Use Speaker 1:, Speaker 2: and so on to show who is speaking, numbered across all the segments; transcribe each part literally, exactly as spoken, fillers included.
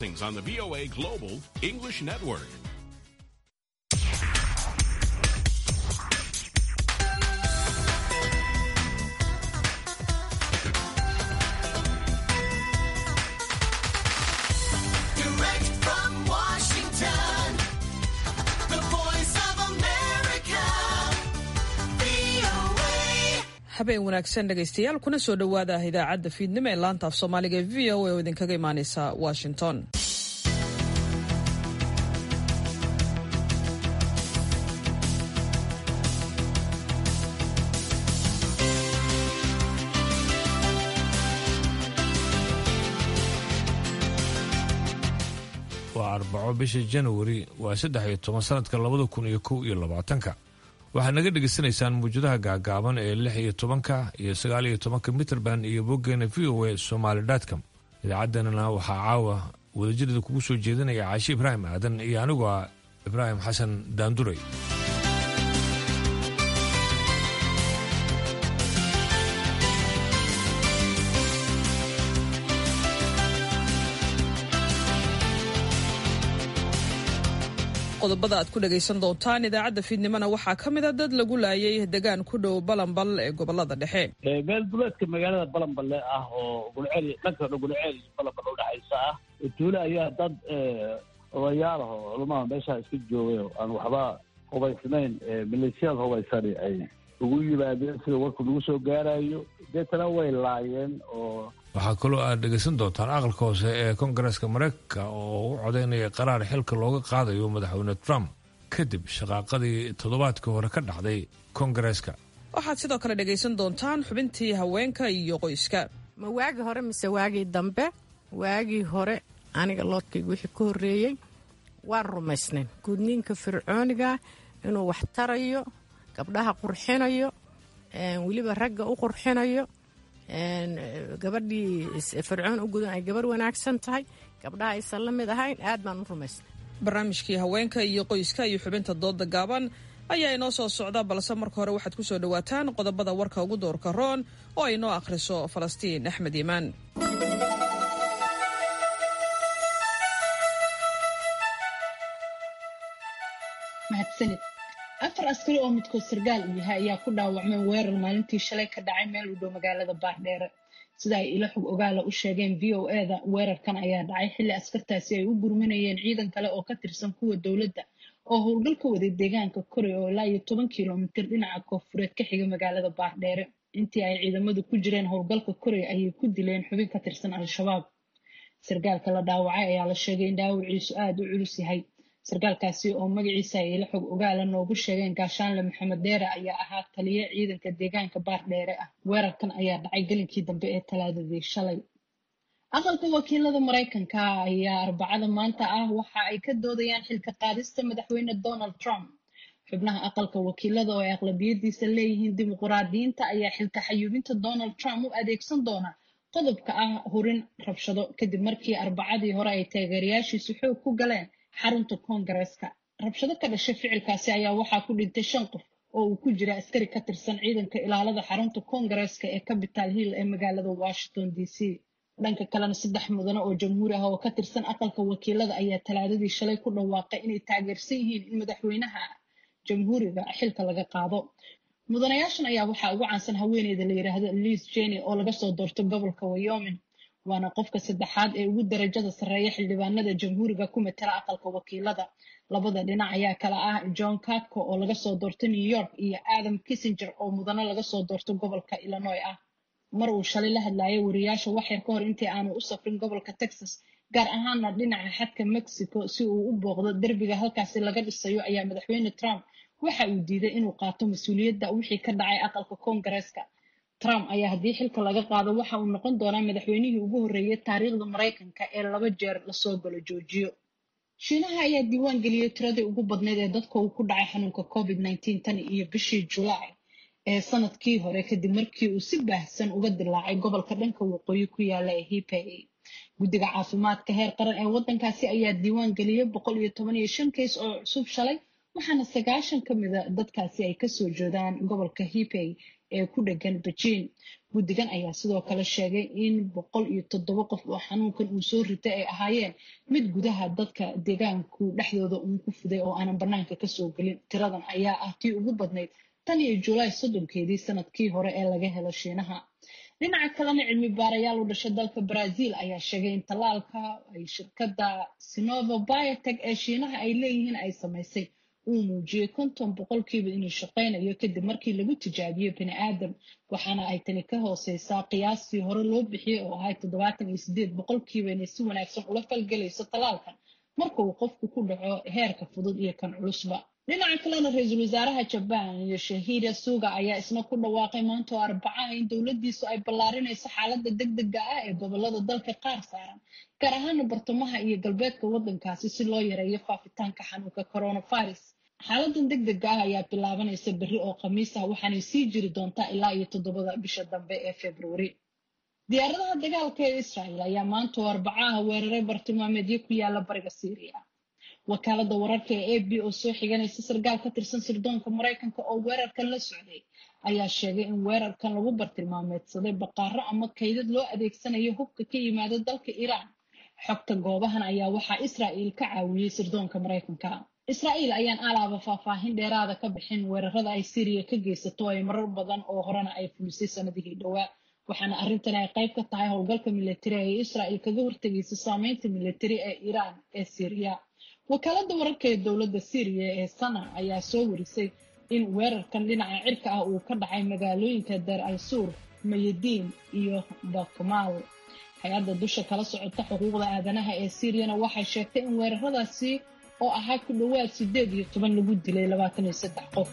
Speaker 1: On the V O A Global English Network.
Speaker 2: Direct from Washington, the Voice of America, V O A.
Speaker 3: habeen wanaagsan dhegaystayaal kuna soo dhowaada idaacadda fiidnimo ee laanta af soomaaliga ee v o a oo idinkaga imaaneysa Washington.
Speaker 4: waa arbaco bisha January waa saddex iyo toban sanadka labada kun iyo kow iyo labaatanka waxaad naga dhegaysanaysaan muujadaha gaagaaban ee lix iyo tobanka iyo sagaal iyo tobanka mitrband iyo boggeena v o a somali dot com idaacaddeenana waxaa caawa wadajirada kugu soo jeedinaya caashi ibraahim aadan iyo anigu ah ibraahim xasan daanduray.
Speaker 3: qodobada aad ku dhagaysan doontaan idaacadda fiidnimona waxaa ka mid a dad lagu laayay degaan ku dhow balanbal ee gobolada dhexe.
Speaker 5: meel duleedka magaalada balanballe ah oo gulceel dhanka gulceel iyo balanbal udhexaysa ah tuulo ayaa dad odayaal ah oo culamaha meeshaa iska joogay oo aan waxba hubaysnayn maleeshiyaad hubaysani ay ugu yimaadeen sida warku lagu soo gaarayo deetana way laayeen. oo
Speaker 4: waxaa kaloo aad dhegaysan doontaan aqalka hoose ee koongareeska mareykanka oo u codaynaya qaraar xilka looga qaadayo madaxweyne Trump kadib shaqaaqadii toddobaadkii hore ka dhacday koongareeska.
Speaker 3: waxaad sidoo kale dhagaysan doontaan xubintii haweenka iyo qoyska.
Speaker 6: ma waagii hore mise waagii dambe? waagii hore aniga loodkayga wixii ka horreeyey waan rumaysnayn gudniinka fircooniga inuu wax tarayo, gabdhaha qurxinayo, weliba ragga u qurxinayo, gabadhii fircoon u gudan ay gabar wanaagsan tahay, gabdhaha aysan la mid ahayn. aad baan u rumaysnay.
Speaker 3: barnaamijkii haweenka iyo qoyska iyo xubinta dooda gaaban ayaa inoo soo socda, balse marka hore waxaad ku soo dhowaataan qodobada warka ugu doorka roon oo ay noo akhriso Falastiin Axmed Iimaan.
Speaker 7: mahadsanid. afar askari oo midkood sargaal u yahay ayaa ku dhaawacmay weerar maalintii shalay ka dhacay meel u dhow magaalada Baardheere. sida ay ilo xog ogaala u sheegeen V O A da, weerarkan ayaa dhacay xilli askartaasi ay u gurmanayeen ciidan kale oo ka tirsan kuwa dowladda oo howlgal ka waday deegaanka Koray oo ilaa iyo toban kiiloomitir dhinaca koonfureed ka xiga magaalada Baardheere. intii ay ciidamadu ku jireen howlgalka Koray ayay ku dileen xubin ka tirsan Al-Shabaab. sargaalka la dhaawacay ayaa la sheegay in dhaawaciisu aad u culus yahay. sargaalkaasi oo magaciisa ay ila xog ogaala noogu sheegeen gaashaanle Maxamed Deere ayaa ahaa taliye ciidanka deegaanka Baardheere ah. weerarkan ayaa dhacay galinkii dambe ee talaadadii shalay. aqalka wakiilada Mareykanka ayaa arbacada maanta ah waxa ay ka doodayaan xilka qaadista madaxweyne Donald Trump. xubnaha aqalka wakiilada oo ay aqlabiyadiisa leeyihiin dimuqraadiyiinta ayaa xilka xayuubinta Donald Trump u adeegsan doona qodobka ah hurin rabshado kadib markii arbacadii hore ay taageerayaashiisu xoog ku galeen xarunta koongareeska. rabshado ka dhashay ficilkaasi ayaa waxaa ku dhintay shan qof oo uu ku jira askari ka tirsan ciidanka ilaalada xarunta koongareeska ee Capitol Hill ee magaalada Washington D C. dhanka kalena saddex mudane oo jamhuuri ah oo ka tirsan aqalka wakiilada ayaa talaadadii shalay ku dhawaaqay inay taageersan yihiin in madaxweynaha jamhuuriga xilka laga qaado. mudanayaashan ayaa waxaa ugu caansan haweeneyda la yiraahdo Liz Cheney oo laga soo doortay gobolka Wyoming. waana qofka saddexaad ee ugu darajada sarreeya xildhibaanada jamhuuriga ku matala aqalka wakiilada. labada dhinac ayaa kala ah John Katko oo laga soo doortay New York iyo Adam Kinzinger oo mudane laga soo doortay gobolka Illinois ah. mar uu shalay la hadlayay wariyaasha wax yar ka hor intii aanu u safrin gobolka Texas, gaar ahaana dhinaca xadka Mexico si uu u booqdo derbiga halkaasi laga dhisayo, ayaa madaxweyne Trump waxa uu diiday inuu qaato mas-uuliyadda wixii ka dhacay aqalka koongareeska. Trump ayaa haddii xilka laga qaado waxa uu noqon doonaa madaxweynihii ugu horreeyay taariikhda Mareykanka ee laba jeer lasoo galo joojiyo. Shiinaha ayaa diiwaan geliyay tiradii ugu badneyd ee dadka uu ku dhacay xanuunka covid nineteen tan iyo bishii July ee sanadkii hore kadib markii uu si baahsan uga dilaacay gobolka dhanka waqooyi ku yaala ee Hebei. guddiga caafimaadka heer qaran ee waddankaasi ayaa diiwaan geliyay boqol iyo toban iyo shan keys oo cusub shalay, waxaana sagaashan ka mid a dadkaasi ay kasoo jeedaan gobolka Hebei ee ku dhegan bejiin. guddigan ayaa sidoo kale sheegay in boqol iyo toddoba qof oo xanuunkan uu soo ritay ay ahaayeen mid gudaha dadka deegaanku dhexdooda uun ku fiday oo aanan banaanka kasoo gelin. tiradan ayaa ah tii ugu badnayd tan iyo julaay soddonkeedii sanadkii hore ee laga helo shiinaha. dhinaca kalena cilmi baarayaal u dhashay dalka Brazil ayaa sheegay in tallaalka ay shirkadda Sinovac Biotech ee shiinaha ay leeyihiin ay samaysay uu muujiyey konton boqolkiiba inuu shaqaynayo kadib markii lagu tijaabiyey bini aadam, waxaana ay tani ka hooseysaa qiyaastii hore loo bixiyey oo ahay toddobaatan iyo sideed boqolkiiba inay si wanaagsan ula falgelayso tallaalkan marka uu qofku ku dhaco heerka fudud iyo kan culusba. dhinaca kalena ra-iisul wasaaraha Japan Yoshihide Suga ayaa isna ku dhawaaqay maanta oo Arbacaha in dowladdiisu ay ballaarinayso xaaladda degdega ah ee gobolada dalka qaar saaran, gaar ahaan bartamaha iyo galbeedka waddankaasi si loo yareeyo faafitaanka xanuunka coronavirus. xaaladan degdega ah ayaa bilaabanaysa berri oo khamiis ah waxaanay sii jiri doontaa ilaa iyo toddobada bisha dambe ee February. diyaaradaha dagaalka ee Israel ayaa maanta oo Arbacaha weeraray bartilmaameedyo ku yaala bariga Syria. wakaalada wararka ee A B oo soo xiganaysa sargaal ka tirsan sirdoonka Mareykanka oo weerarkan la socday ayaa sheegay in weerarkan lagu bartilmaameedsaday baqaaro ama kaydad loo adeegsanayo hubka ka yimaada dalka Iran. xogta goobahan ayaa waxaa Israel ka caawiyey sirdoonka Mareykanka. Israel ayaan alaaba faahfaahin dheeraada ka bixin weerarada ay Syria ka geysato ay marar badan oo horena ay fulisay sanadihii dhowaa, waxaana arrintan ay qayb ka tahay howlgalka militari ee Israel kaga hortagaysa saameynta militari ee Iran ee Syria. wakaalada wararka ee dowladda Syria ee Sana ayaa soo warisay in weerarkan dhinaca cirka ah uu ka dhacay magaalooyinka Deir al-Sur, Mayadin iyo Bakmaal. hay-adda dusha kala socota xuquuqda aadanaha ee Syriana waxay sheegtay in weeraradaasi oo ahaa ku dhawaad sideed iyo toban lagu dilay labaatan iyo saddex qof.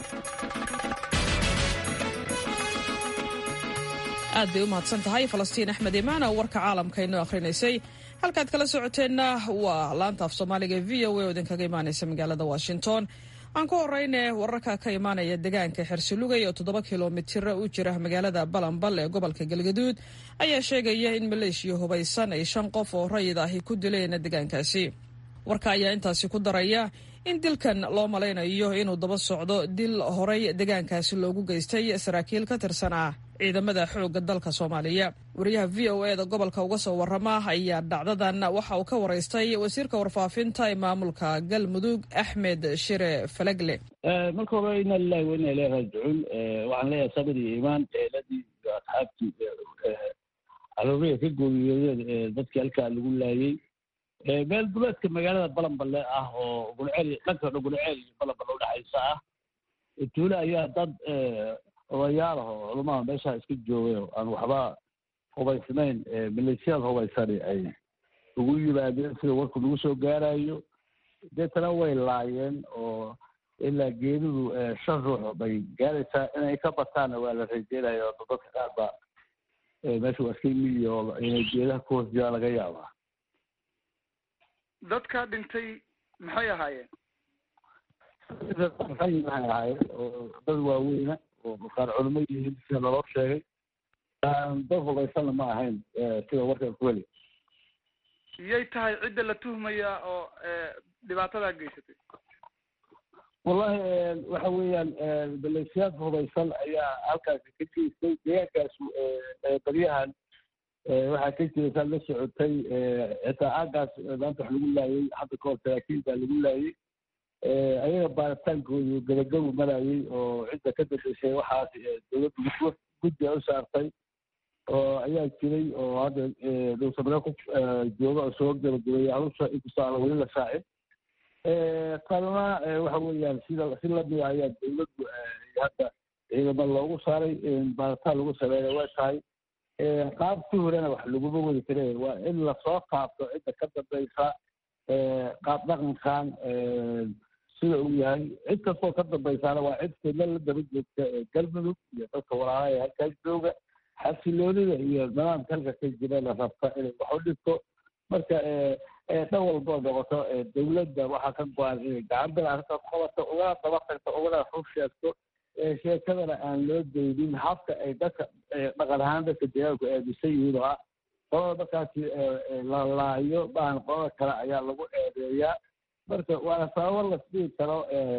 Speaker 3: aad bay u mahadsan tahay Falastiin Axmed Imaan oo warka caalamka inoo akhrinaysay. halkaad kala socoteenna waa laanta af Soomaaliga V O A oo idinkaga imaanaysa magaalada Washington. aan ku horeyne wararka ka imaanaya deegaanka Xirsilugay oo toddoba kiiloomitir u jira magaalada Balanbal ee gobolka Galgaduud ayaa sheegaya in maleeshiyo hubaysan ay shan qof oo rayid ah ku dileen deegaankaasi. warka ayaa intaasi ku daraya in dilkan loo malaynayo inuu daba socdo dil horay deegaankaasi loogu geystay saraakiil ka tirsan ah ciidamada xoogga dalka Soomaaliya. wariyaha V O A da gobolka uga soo warrama ayaa dhacdadan waxa uu ka waraystay wasiirka warfaafinta ee maamulka Galmudug Axmed Shire Falagle.
Speaker 5: marka hore inna lillahi wa inna ilayhi raaji'uun. waxaan leeyahay sabir iyo iimaan eeladii iyo asxaabtii aloobeya ka gooyeen dadkii halkaa lagu laayay. meel duleedka magaalada Balanballe ah oo gulceel dhanka gulceel iyo Balanballe u dhaxaysa ah. tuulo ayaa dad odayaal ah oo culumada meesha iska joogay oo aan waxba hubaysnayn maleeshiyada hubaysani ay ugu yimaadeen sida warku lagu soo gaarayo. deetana way laayeen oo ilaa geeridu shan ruux bay gaaraysaa inay ka bataana waa la rajeynaya oo dadka qaar baa meesha waa iska yimid oo inay geedaha ku hoos jiraan laga yaabaa.
Speaker 8: dadka dhintay maxay ahaayeen?
Speaker 5: maxay ahaayeen oo dad waaweyna oo qaar culimo yihiin sida loo sheegay. dad hubaysanna ma ahayn sida warka ku weli.
Speaker 8: iyay tahay cidda la tuhmaya oo dhibaatada geysatay?
Speaker 5: wallahi waxa weeyaan maleeshiyaad hubaysan ayaa halkaasi ka geystay deegaankaas baryahan. waxaa ka jiraysaa la socotay xitaa aagaas maanta wax lagu laayay hadda kahor saraakiil baa lagu laayay. ayaga baaritaankoodu gabagabu marayay oo cidda ka dambeysay waxaas dowladdu guddiga u saartay oo ayaa jiray oo hadda dhowsamare ku jooga oo soo gabagabeeyay halusha inkastoo aan weli la shaacin. kalena waxa weeyaan sida si lamida ayaa dowladdu hadda ciidamo loogu saaray baaritaan lagu sameeya way tahay. qaabkii horena wax laguma wadi kare waa in lasoo qaabto cidda ka dambeysa qaab dhaqankan sida uu yahay. cid kastoo ka dambaysaana waa cid fidla la daba joogta Galmudug iyo dadka walaalaha ee halkaas jooga. xasiloonida iyo nidaamka halka ka jira la rabta inay wax u dhigto. marka dhan walboo noqoto dowladda waxaa ka go-an inay gacan bil arrintaas qabato ugana daba tagto ugana rug sheegto. sheekadana aan loo daydin habka ay dadka dhaqan ahaan dadka deegaanku aaminsan yihiin oo ah qolada markaasi la laayo baan qolada kale ayaa lagu eedeeyaa. marka waana sababo lasdhihi karo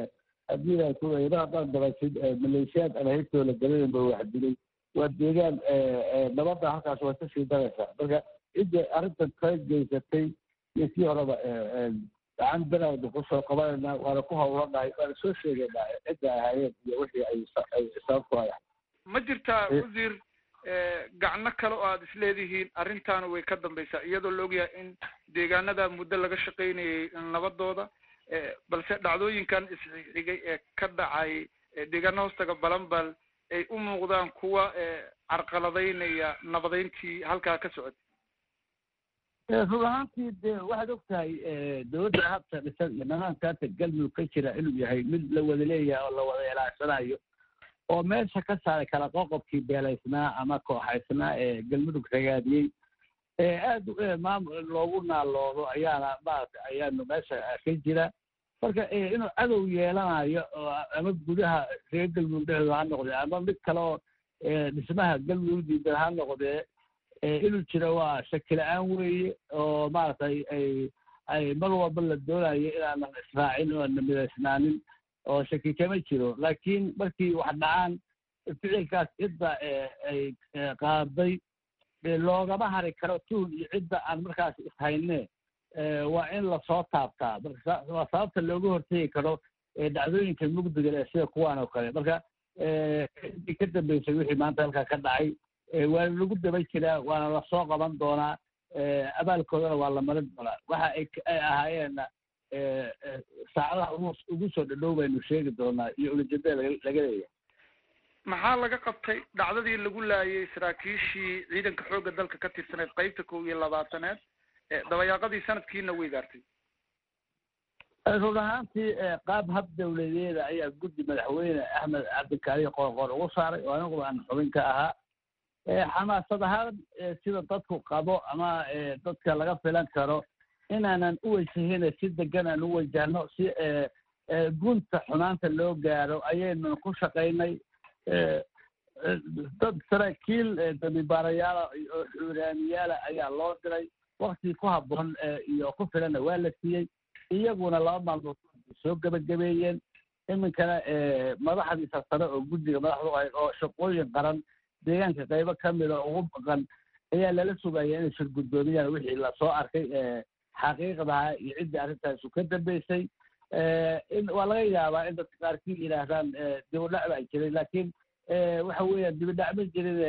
Speaker 5: haddii ay ku iyada haddaan dabasid maleeshiyaad aan haybtooda garanayn ba wax dilay waa deegaan nabadda halkaas waa kasii daraysaa marka cidda arrintan ka geysatay iyo kii horeba gacan banaada kusoo qabanayna waana ku hawlanahay waana soo sheegaynaa cidda ahaayeen iyo wixii ay sababku hayahay
Speaker 8: ma jirtaa wasiir gacno kale oo aada isleedihiin arrintaana way ka dambaysaa iyadoo la ogyahay in deegaanada muddo laga shaqaynayay nabadooda balse dhacdooyinkan isxigay ee ka dhacay deegaano hoostaga balanbal ay u muuqdaan kuwa carqaladaynaya nabadeyntii halkaa ka socotay
Speaker 5: run ahaantii de waxaad og tahay dowladda habta dhisan iyo nidaamka hata galmudug ka jira inuu yahay mid la wada leeyahay oo la wada ilaacsanayo oo meesha ka saaray kala qoqobkii beelaysnaa ama kooxaysnaa ee galmudug ragaadiyey ee aada maamul loogu naaloodo ayaana maarata ayaanu meesha ka jira marka inuu cadow yeelanayo ama gudaha reer galmudug dhexdooda ha noqdee ama mid kale oo dhismaha galmudug diidan ha noqdee inuu jiro waa shaki la-aan weeye oo maaragtay ay ay mar walba la doonayo inaanan israacin oo ana midaysnaanin oo shaki kama jiro laakiin markii wax dhacaan ficilkaas cidda ay qaaday loogama hari karo tuhun iyo cidda aan markaas ishayne waa in lasoo taabtaa marka waa sababta looga hortegi karo dhacdooyinka mugdiga ee sida kuwaan oo kale marka ciddii ka dambeysay wixii maanta halkaa ka dhacay waana lagu daba jiraa waana lasoo qaban doonaa abaalkoodana waa la marin doonaa waxa ay ahaayeenna saacadaha ugu ugu soo dhadhow baynu sheegi doonaa iyo ulajeedada laga leeyahay
Speaker 8: maxaa laga qabtay dhacdadii lagu laayay saraakiishii ciidanka xoogga dalka ka tirsaneed qaybta kow iyo labaataneed dabayaaqadii sanadkiina way gaartay
Speaker 5: run ahaantii qaab hab dawladeeda ayaa guddi madaxweyne axmed cabdikaari qoorqoor ugu saaray oo anigu aan xubin ka ahaa xamaasad ahaan sida dadku qabo ama dadka laga filan karo inaanan u wajahina si degan aan u wajahno si gunta xumaanta loo gaaro ayaynu ku shaqaynay dad saraakiil dambibaarayaala oo xuuraaniyaala ayaa loo diray wakti ku habboon iyo ku filanna waa la siiyey iyaguna laba maalmood soo gebagabeeyeen iminkana madaxdii sarsare oo guddiga madaxdu ahayd oo shaqooyin qaran deegaanka qaybo ka mida ugu baqan ayaa lala sugaya inay shirguddoomiyaan wixii lasoo arkay xaqiiqdaha iyo ciddii arrintaasu ka dambeysay waa laga yaabaa in dadka qaarkii yidhaahdaan dibudhac baa jiray laakiin waxa weeyaan dibudhac ma jirin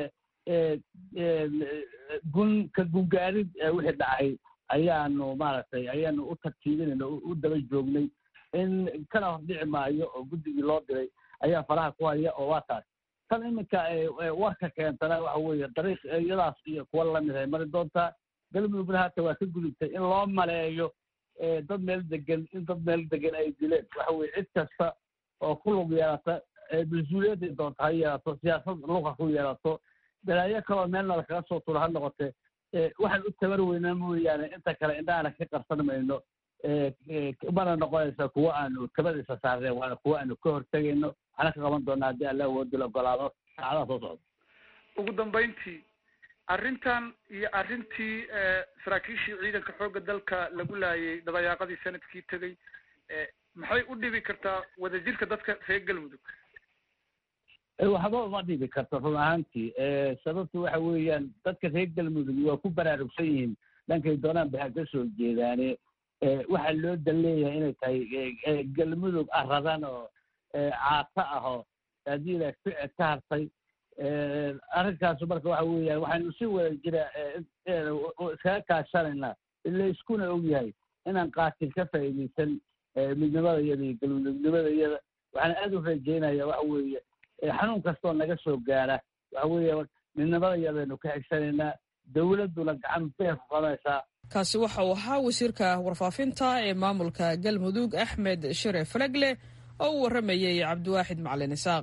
Speaker 5: gun ka gungaarid wixii dhacay ayaanu maaragtay ayaanu u tartiibinayna u daba joognay in kana hordhici maayo oo guddigii loo diray ayaa faraha ku haya oo waa taas tan iminka warka keentana waxa weeye dariiq iyadaas iyo kuwa lamid ay mari doontaa galmudugna hata waa ka gudubtay in loo maleeyo dad meel degan in dad meel degan ay dileen waxa weye cid kasta oo ku lug yeelata mas-uuliyadday doonta ha yeelato siyaasad luqa ku yeelato dalaayo kaloo meelna lakaga soo turo ha noqote waxaan u tabar weynaa mooyaane inta kale indhahana ka qarsan mayno mana noqonaysa kuwa aanu kabadiisa saarneen waana kuwa aanu ka hortegayno waxaana ka qaban doonaa haddii alla awoodila ogolaado saacadaha soo socda
Speaker 8: ugu dambayntii arrintan iyo arrintii saraakiishii ciidanka xoogga dalka lagu laayay dabayaaqadii sanadkii tegey maxay u dhibi kartaa wadajirka dadka reer galmudug
Speaker 5: waxba uma dhibi karto run ahaantii sababtu waxa weeyaan dadka reer galmudug waa ku baraarugsan yihiin dhankay doonaan ba ha ka soo jeedaane waxaa loo dan leeyahay inay tahay galmudug aradan oo caato ah oo haddii la ficid ka hartay arrinkaasu marka waxa weeyaan waxaanu si wada jira iskaga kaashanaynaa layskuna og yahay inaan qaatil ka faa'iidaysan midnimadayada iyo galmudugnimadayada waxaan aada u rajeynaya waxa weeye xanuun kastoo naga soo gaara waxa weeye midnimadayadaynu ka xigshanaynaa dawladduna gacan beer ku qabanaysaa
Speaker 3: kaasi waxa uu ahaa wasiirka warfaafinta ee maamulka galmudug axmed shere falagle oo u warramayey cabdiwaaxid macalin isaaq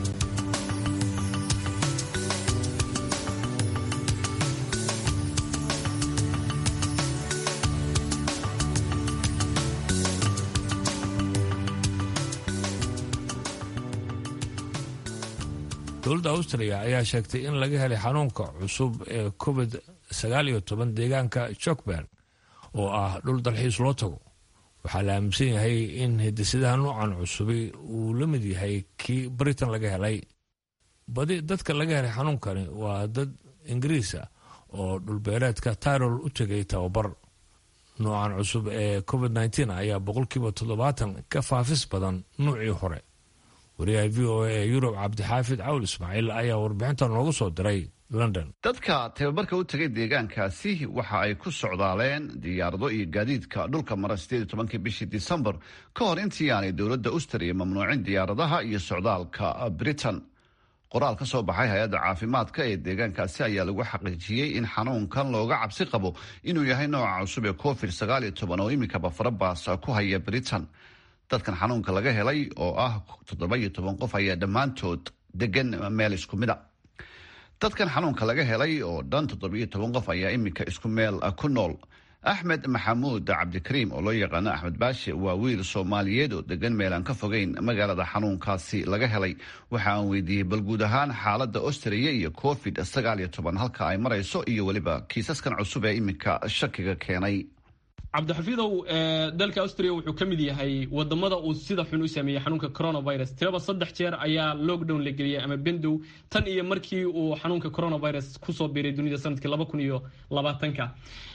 Speaker 4: dowladda austriya ayaa sheegtay in laga helay xanuunka cusub ee covid sagaal iyo toban deegaanka jokberg oo ah dhul dalxiis loo tago waxaa la aaminsan yahay in hidisidaha noocan cusubi uu la mid yahay kii britain laga helay. badi dadka laga helay xanuunkani waa dad ingiriis ah oo dhulbeereedka tyrol u tegay tababar. noocan cusub ee covid nneteen ayaa boqolkiiba toddobaatan ka faafis badan nuucii hore. wariyaha v o a ee yurub cabdixaafid cawl ismaaciil ayaa warbixinta noogu soo diray london.
Speaker 9: dadka tababarka u tegay deegaankaasi waxa ay ku socdaaleen diyaarado iyo gaadiidka dhulka mara sideed iyo tobankii bishii disembar ka hor intii aanay dowladda Australia mamnuucin diyaaradaha iyo socdaalka Britain. qoraal ka soo baxay hay-adda caafimaadka ee deegaankaasi ayaa lagu xaqiijiyey in xanuunkan looga cabsi qabo inuu yahay nooca cusub ee covid sagaal iyo toban oo iminkaba farabaas ku haya Britain. dadkan xanuunka laga helay oo ah toddoba iyo toban qof ayaa dhammaantood degan meel isku mid ah. dadkan xanuunka laga helay oo dhan toddoba iyo toban qof ayaa iminka isku meel ku nool. axmed maxamuud cabdikariim oo loo yaqaano axmed baashe waa wiil soomaaliyeed oo degan meel aan ka fogeyn magaalada xanuunkaasi laga helay. waxa aan weydiiyey bal guud ahaan xaaladda Australia iyo covid sagaal iyo toban halka ay marayso iyo weliba kiisaskan cusub ee iminka shakiga keenay.
Speaker 10: cabdixafiidow dalka Australia wuxuu ka mid yahay wadamada uu sida xun u sameeyay xanuunka coronavirus. tiraba saddex jeer ayaa lockdown la geliyay ama bendow tan iyo markii uu xanuunka coronavirus kusoo biiray dunida sanadkii laba kun iyo labaatanka.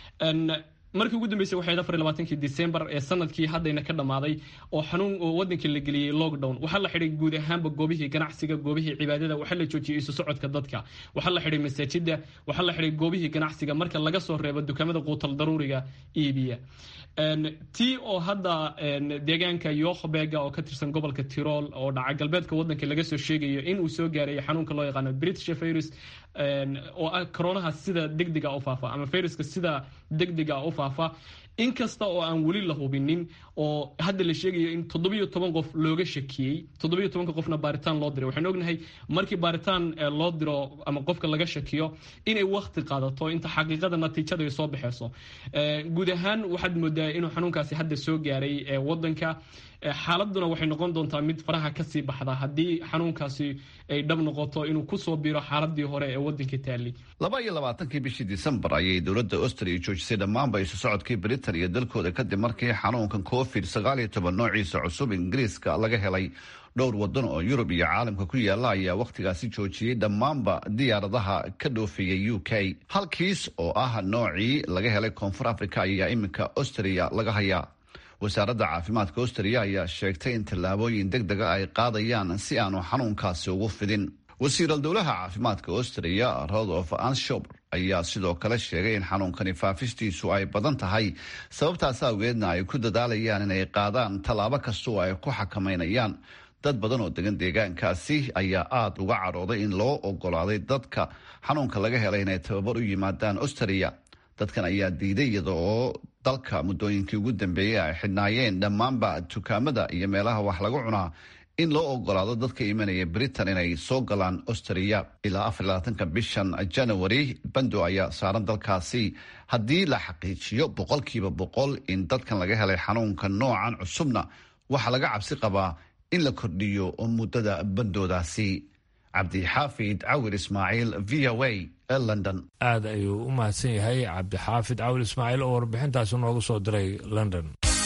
Speaker 10: markii ugu dambeysay waxay afar iyo labaatankii December ee sanadkii haddayna ka dhamaaday oo xanuun oo wadankii la geliyay lockdown. waxaa la xidhay guud ahaanba goobihii ganacsiga, goobihii cibaadada, waxaa la joojiyay isu socodka dadka, waxaa la xidhay masaajida, waxaa la xidhay goobihii ganacsiga marka laga soo reebo dukaamada quutal daruuriga iibiya. tii oo hadda deegaanka Johannesburg oo ka tirsan gobolka Tirol oo dhaca galbeedka wadanka laga soo sheegayo in uu soo gaaray xanuunka loo yaqaan British virus oo ah coronaha sida degdega u faafa ama viruska sida degdega u faafa. inkasta oo aan weli la hubinin oo hadda la sheegayo in toddoba iyo toban qof looga shakiyay, toddoba iyo toban qofna baaritaan loo diray. waxaan ognahay markii baaritaan loo diro ama qofka laga shakiyo inay waqti qaadato inta xaqiiqada natiijada ay soo baxayso. guud ahaan waxaad moodaa inuu xanuunkaasi hadda soo gaaray wadanka. xaaladuna waxay noqon doontaa mid faraha ka sii baxda haddii xanuunkaasi ay dhab noqoto inuu ku soo biiro xaaladii hore ee wadanka taali.
Speaker 9: laba iyo labaatankii bishii December ayay dowladda Australia joojisay dhammaanba isu socodkii Britain iyo dalkooda kadib markii xanuunkan covid sagaal iyo toban noociisa cusub Ingiriiska laga helay. dhowr wadan oo Yurub iyo caalamka ku yaala ayaa waqtigaasi joojiyay dhammaanba diyaaradaha ka dhoofiyay U K. halkiis oo ah noocii laga helay Koonfur Afrika ayaa iminka Australia laga hayaa. wasaaradda caafimaadka Australia ayaa sheegtay in tallaabooyin degdega ay qaadayaan si aanu xanuunkaasi ugu fidin. wasiiral dowlaha caafimaadka Australia Rodolph Anshob ayaa sidoo kale sheegay in xanuunkani faafistiisu ay badan tahay, sababtaas awgeedna ay ku dadaalayaan inay qaadaan tallaabo kasta oo ay ku xakameynayaan. dad badan oo degan deegaankaasi ayaa aada uga cadhooday in loo ogolaaday dadka xanuunka laga helay inay tababar u yimaadaan Australia. dadkan ayaa diiday iyada oo dalka muddooyinkii ugu dambeeyey ay xidhnaayeen dhammaanba dukaamada iyo meelaha wax lagu cunaa in loo ogolaado dadka imanaya Britain inay soo galaan Australia. ilaa afar iyo labaatanka bishan January bando ayaa saaran dalkaasi haddii la xaqiijiyo boqolkiiba boqol in dadkan laga helay xanuunka noocan cusubna waxaa laga cabsi qabaa in la kordhiyo muddada bandoodaasi. cabdixaafid cawir ismaaciil v o a ee London.
Speaker 4: aad ayuu u mahadsan yahay cabdixaafid cawir ismaaciil oo warbixintaasi noogu soo diray London.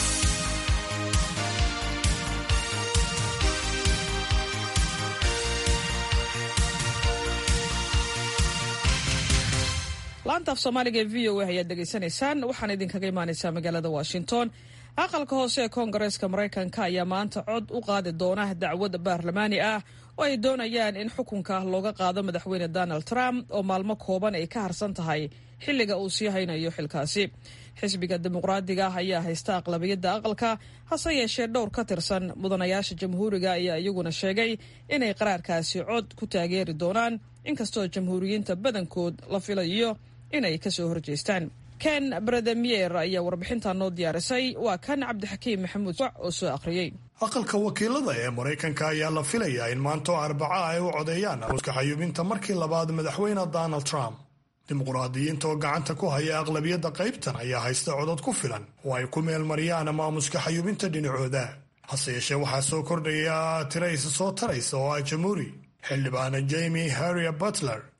Speaker 3: laanta af soomaaliga ee v o a ayaad dhegaysanaysaan. waxaan idinkaga imaanaysaa magaalada Washington. aqalka hoose ee koongareeska Maraykanka ayaa maanta cod u qaadi doona dacwad baarlamaani ah oo ay doonayaan in xukunka looga qaado madaxweyne Donald Trump oo maalmo kooban ay ka harsan tahay xilliga uu sii haynayo xilkaasi. xisbiga dimuqraadiga ayaa haysta aqlabiyadda aqalka, hase yeeshee dhowr ka tirsan mudanayaasha jamhuuriga ayaa iyaguna sheegay inay qaraarkaasi cod ku taageeri doonaan, inkastoo jamhuuriyiinta badankood la filayo inay kasoo horjeestaan. ken brademier ayaa warbixintan noo diyaarisay. waa kan cabdixakiim maxamuud wac oo soo akhriyey.
Speaker 11: aqalka wakiilada ee Maraykanka ayaa la filayaa in maanta Arbaca ay u codeeyaan xuska xayuubinta markii labaad madaxweyne Donald Trump. dimuqraadiyiinta oo gacanta ku haya aqlabiyadda qaybtan ayaa haysta codad ku filan oo ay ku meelmariyaan maamuska xayuubinta dhinacooda. hase yeeshee waxaa soo kordhaya tiraysa soo taraysa oo ah jamhuuri. xildhibaana Jamie Harrier Butler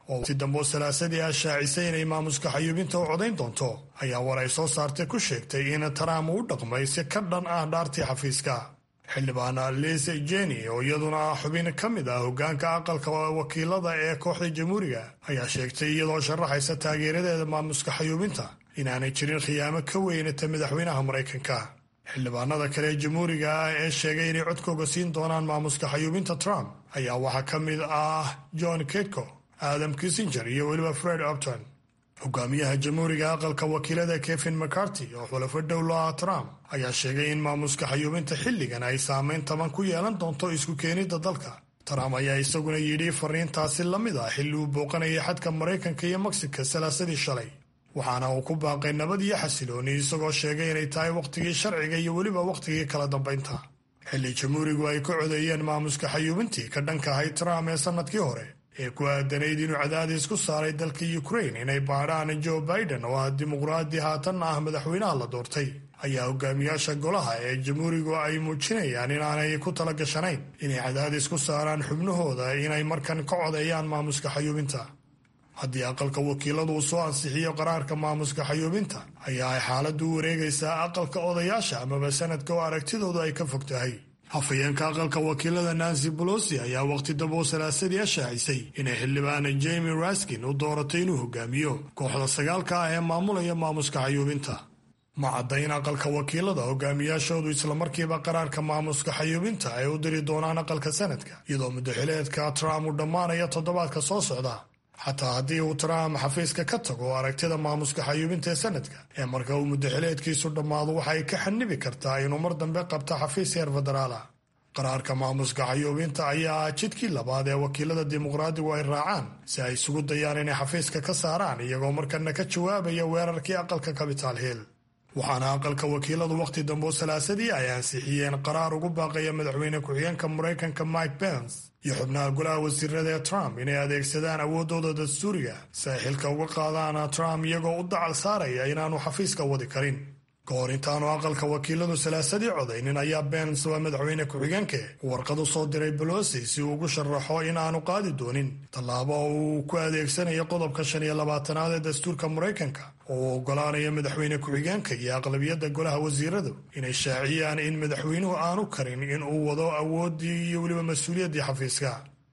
Speaker 11: oo si dambo salaasadii ah shaacisay inay maamuska xayuubinta u codayn doonto ayaa war ay soo saartay ku sheegtay in Trump uu dhaqmay si ka dhan ah dhaartii xafiiska. xildhibaana Liz Cheney oo iyaduna ah xubin ka mid ah hoggaanka aqalka wakiilada ee kooxda jamhuuriga ayaa sheegtay iyadoo sharaxaysa taageeradeeda maamuska xayuubinta inaanay jirin khiyaamo ka weynata madaxweynaha Maraykanka. xildhibaanada kale ee jamhuuriga ah ee sheegay inay codkooga siin doonaan maamuska xayuubinta Trump ayaa waxaa ka mid ah John Katko, Adam Kinzinger iyo weliba Fred Upton. hogaamiyaha jamhuuriga aqalka wakiilada Kevin McCarthy oo xulafo dhow la ah Trump ayaa sheegay in maamuska xayuubinta xilligan ay saameyn taban ku yeelan doonto isku keenida dalka. Trump ayaa isaguna yidhi fariintaasi la mid ah xilli uu booqanayay xadka Maraykanka iyo Mexico salaasadii shalay, waxaana uu ku baaqay nabad iyo xasilooni isagoo sheegay inay tahay wakhtigii sharciga iyo weliba wakhtigii kala dambaynta. xilli jamhuurigu ay ka codeeyeen maamuska xayuubintii ka dhanka ahayd Trump ee sanadkii hore ee ku aadanayd inuu cadaadis ku saaray dalka Ukraine inay baadhaan Joe Biden oo ah dimuqraadi haatanna ah madaxweynaha la doortay, ayaa hogaamiyaasha golaha ee jamhuurigu ay muujinayaan inaanay ku tala gashanayn inay cadaadis ku saaraan xubnahooda inay markan ka codeeyaan maamuska xayuubinta. haddii aqalka wakiiladu uu soo ansixiyo qaraarka maamuska xayuubinta ayaa ay xaaladdu u wareegaysaa aqalka odayaasha amaba sanadka oo aragtidoodu ay ka fog tahay. hafayeenka aqalka wakiilada Nancy Pelosi ayaa waqti dambe salaasadii ashaacisay inay xildhibaan Jamie Raskin u dooratay inuu hogaamiyo kooxda sagaalka ah ee maamulaya maamuska xayuubinta. ma cadda in aqalka wakiilada hogaamiyaashoodu islamarkiiba qaraarka maamuska xayuubinta ay u diri doonaan aqalka sanadka iyadoo muddaxileedka Trump uu dhammaanayo toddobaadka soo socda. xataa haddii uu Trump xafiiska ka tago aragtida maamuska xayuubinta ee sanadka ee marka uu muddaxileedkiisu dhammaado waxay ka xanibi kartaa inuu mar dambe qabto xafiis heer federaal ah. qaraarka maamuska xayuubinta ayaa ah jidkii labaad ee wakiilada dimuqraadigu ay raacaan si ay isugu dayaan inay xafiiska ka saaraan iyagoo markana ka jawaabaya weerarkii aqalka Capitol Hill. waxaana aqalka wakiiladu waqti dambe salaasadii ay ansixiyeen qaraar ugu baaqaya madaxweyne ku-xigeenka Maraykanka Mike Pence iyo xubnaha golaha wasiirada ee Trump inay adeegsadaan awoodooda dastuuriga si ay xilka uga qaadaan Trump iyagoo u dacal saaraya inaanu xafiiska wadi karin. ka hor intaanu aqalka wakiiladu salaasadii codaynin ayaa Pence waa madaxweyne ku-xigeenka warqad u soo diray Pelosi si uu ugu sharaxo in aanu qaadi doonin tallaabo uu ku adeegsanayo qodobka shan iyo labaatanaad ee dastuurka Maraykanka oo uu ogolaanayo madaxweyne ku-xigeenka iyo aqlabiyadda golaha wasiiradu inay shaaciyaan in madaxweynuhu aanu karin in uu wado awooddii iyo weliba mas-uuliyaddii xafiiska.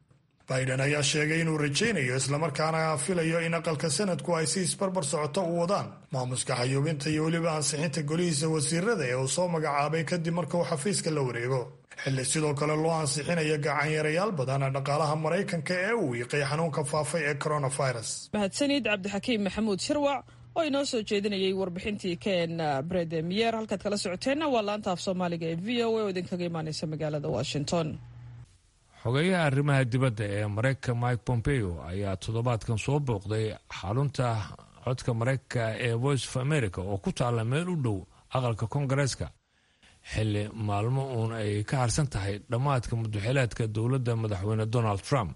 Speaker 11: Biden ayaa sheegay inuu rajaynayo islamarkaana filayo in aqalka sanadku ay si isbarbar socoto u wadaan maamuska xayuubinta iyo weliba ansixinta golihiisa wasiirada ee uu soo magacaabay kadib marka uu xafiiska la wareego, xilli sidoo kale loo ansixinayo gacanyarayaal badan dhaqaalaha Maraykanka ee uu wiiqay xanuunka faafay ee coronavirus.
Speaker 3: mahadsanid cabdixakiim maxamuud shirwac oo inoo soo jeedinayay warbixintii Ken Bredemier. halkaad kala socoteenna waa laanta af Soomaaliga ee V O A oo idinkaga imaanaysa magaalada Washington.
Speaker 4: xogeyaha arrimaha dibadda ee Maraykanka Mike Pompeo ayaa toddobaadkan soo booqday xarunta codka Maraykanka ee Voice of America oo ku taalla meel u dhow aqalka Koongareeska xilli maalmo uun ay ka harsan tahay dhammaadka muddaxileedka dowladda madaxweyne Donald Trump.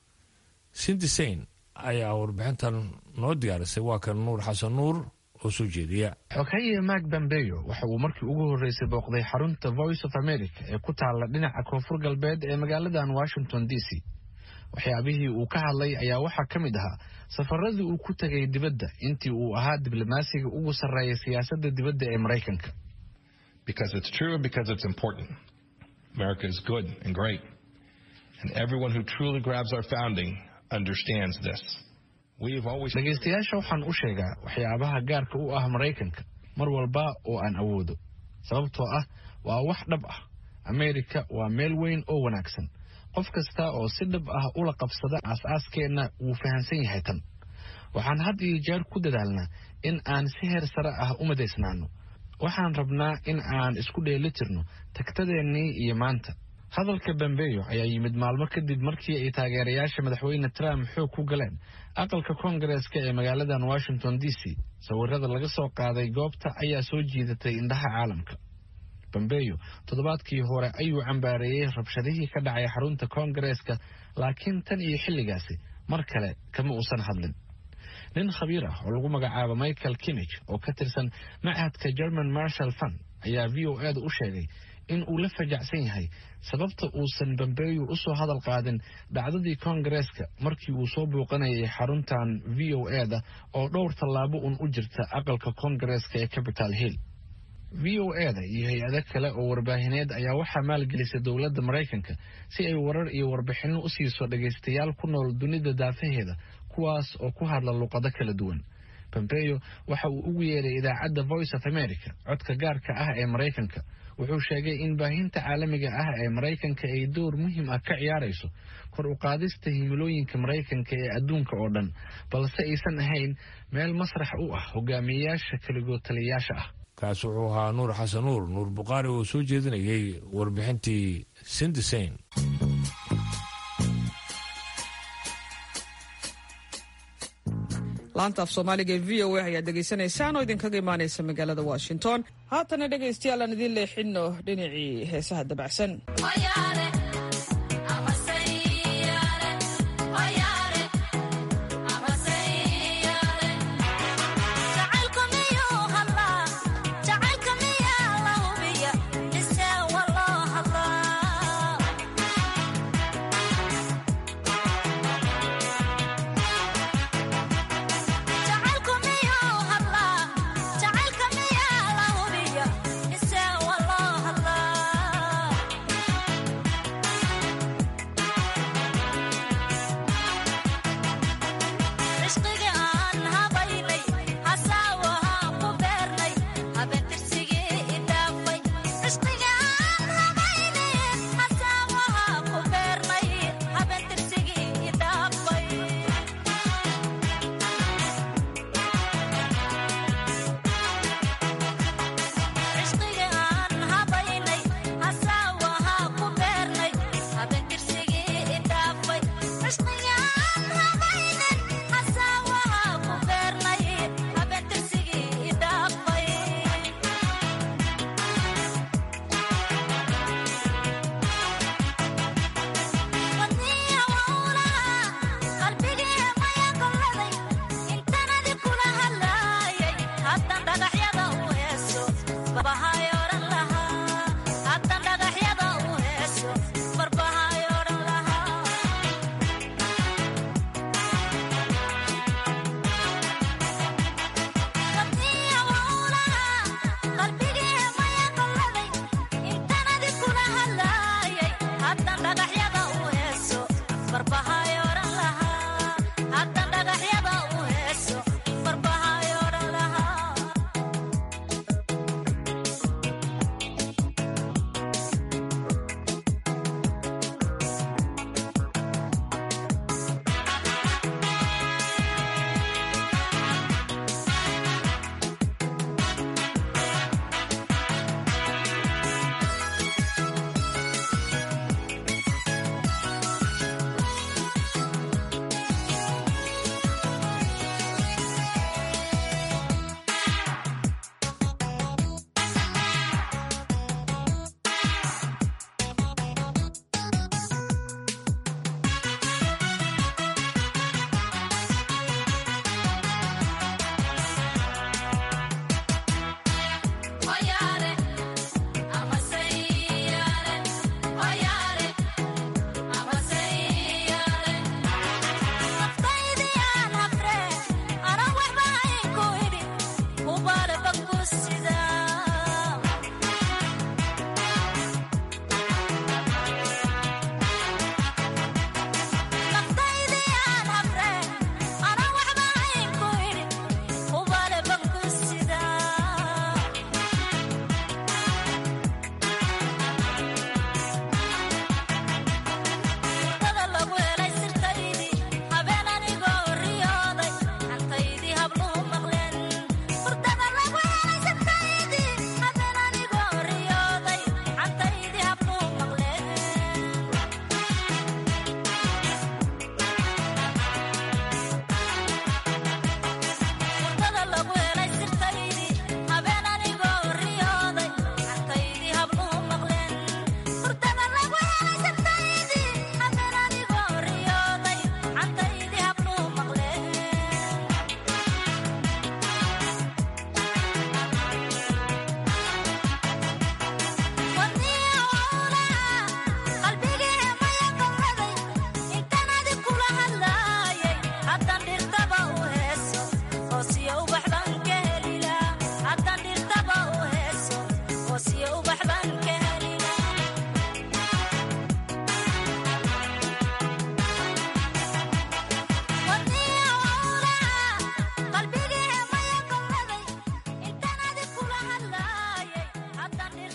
Speaker 4: Cindy Sain ayaa warbixintan noo diyaarisay. waa kan Nuur Xasan Nuur oo soo jeediya.
Speaker 12: xogeyaha Mike Pompeo waxa uu markii ugu horeysay booqday xarunta Voice of America ee ku taalla dhinaca koonfur galbeed ee magaaladan Washington D C. waxyaabihii uu ka hadlay ayaa waxaa ka mid ahaa safaradii uu ku tagay dibadda intii uu ahaa diblomaasiga ugu sarreeya siyaasadda dibadda ee Maraykanka.
Speaker 13: Because it's true and because it's important. America is good and great. And everyone who truly grabs our founding understands this.
Speaker 12: dhegaystayaasha waxaan u sheegaa waxyaabaha gaarka u ah Maraykanka mar walba oo aan awoodo, sababtoo ah waa wax dhab ah. Ameerika waa meel weyn oo wanaagsan. qof kasta oo si dhab ah ula qabsada aas-aaskeenna wuu fahansan yahay tan. waxaan had iyo jeer ku dadaalnaa in aan si heer sare ah u madaysnaano. waxaan rabnaa in aan isku dheelitirno tagtadeennii iyo maanta. hadalka Pompeo ayaa yimid maalmo kadib markii ay taageerayaasha madaxweyne Trump xoog ku galeen aqalka Koongareeska ee magaaladan Washington D C. sawirada laga soo qaaday goobta ayaa soo jiidatay indhaha caalamka. Pompeo toddobaadkii hore ayuu cambaareeyay rabshadihii ka dhacay xarunta Koongareeska, laakiin tan iyo xilligaasi mar kale kama uusan hadlin. nin khabiir ah oo lagu magacaabo Michael Kimmich oo ka tirsan macahadka German Marshall Fund ayaa v o eda u sheegay in uu la fajacsan yahay sababta uusan Pompeo u soo hadal qaadin dhacdadii Koongareeska markii uu soo booqanayay xaruntan v o eda oo dhowr tallaabo un u jirta aqalka Koongareeska ee Capitol Hill. v o eda iyo hay-ado kale oo warbaahineed ayaa waxaa maalgelisay dowladda Maraykanka si ay warar iyo warbixino u siiso dhagaystayaal ku nool dunida daafaheeda kuwaas oo ku hadla luqado kala duwan. Pompeo waxa uu ugu yeeray idaacadda Voice of America codka gaarka ah ee Maraykanka. Wuxuu sheegay in baahinta caalamiga ah ee Maraykanka ay door muhiim ah ka ciyaarayso kor u qaadista himilooyinka Maraykanka ee adduunka oo dhan, balse aysan ahayn meel masrax u ah hogaamiyayaasha kaligood taliyayaasha ah.
Speaker 4: kaas wuxuu ahaa nuur xasan nuur nuur buqaari oo soo jeedinayay warbixintii Sindisain.
Speaker 3: laanta af soomaaliga ee v o a ayaad dhegaysanaysaan oo idinkaga imaanaysa magaalada Washington. haatana dhegaystayaal aan idin leexino dhinacii heesaha dabacsan.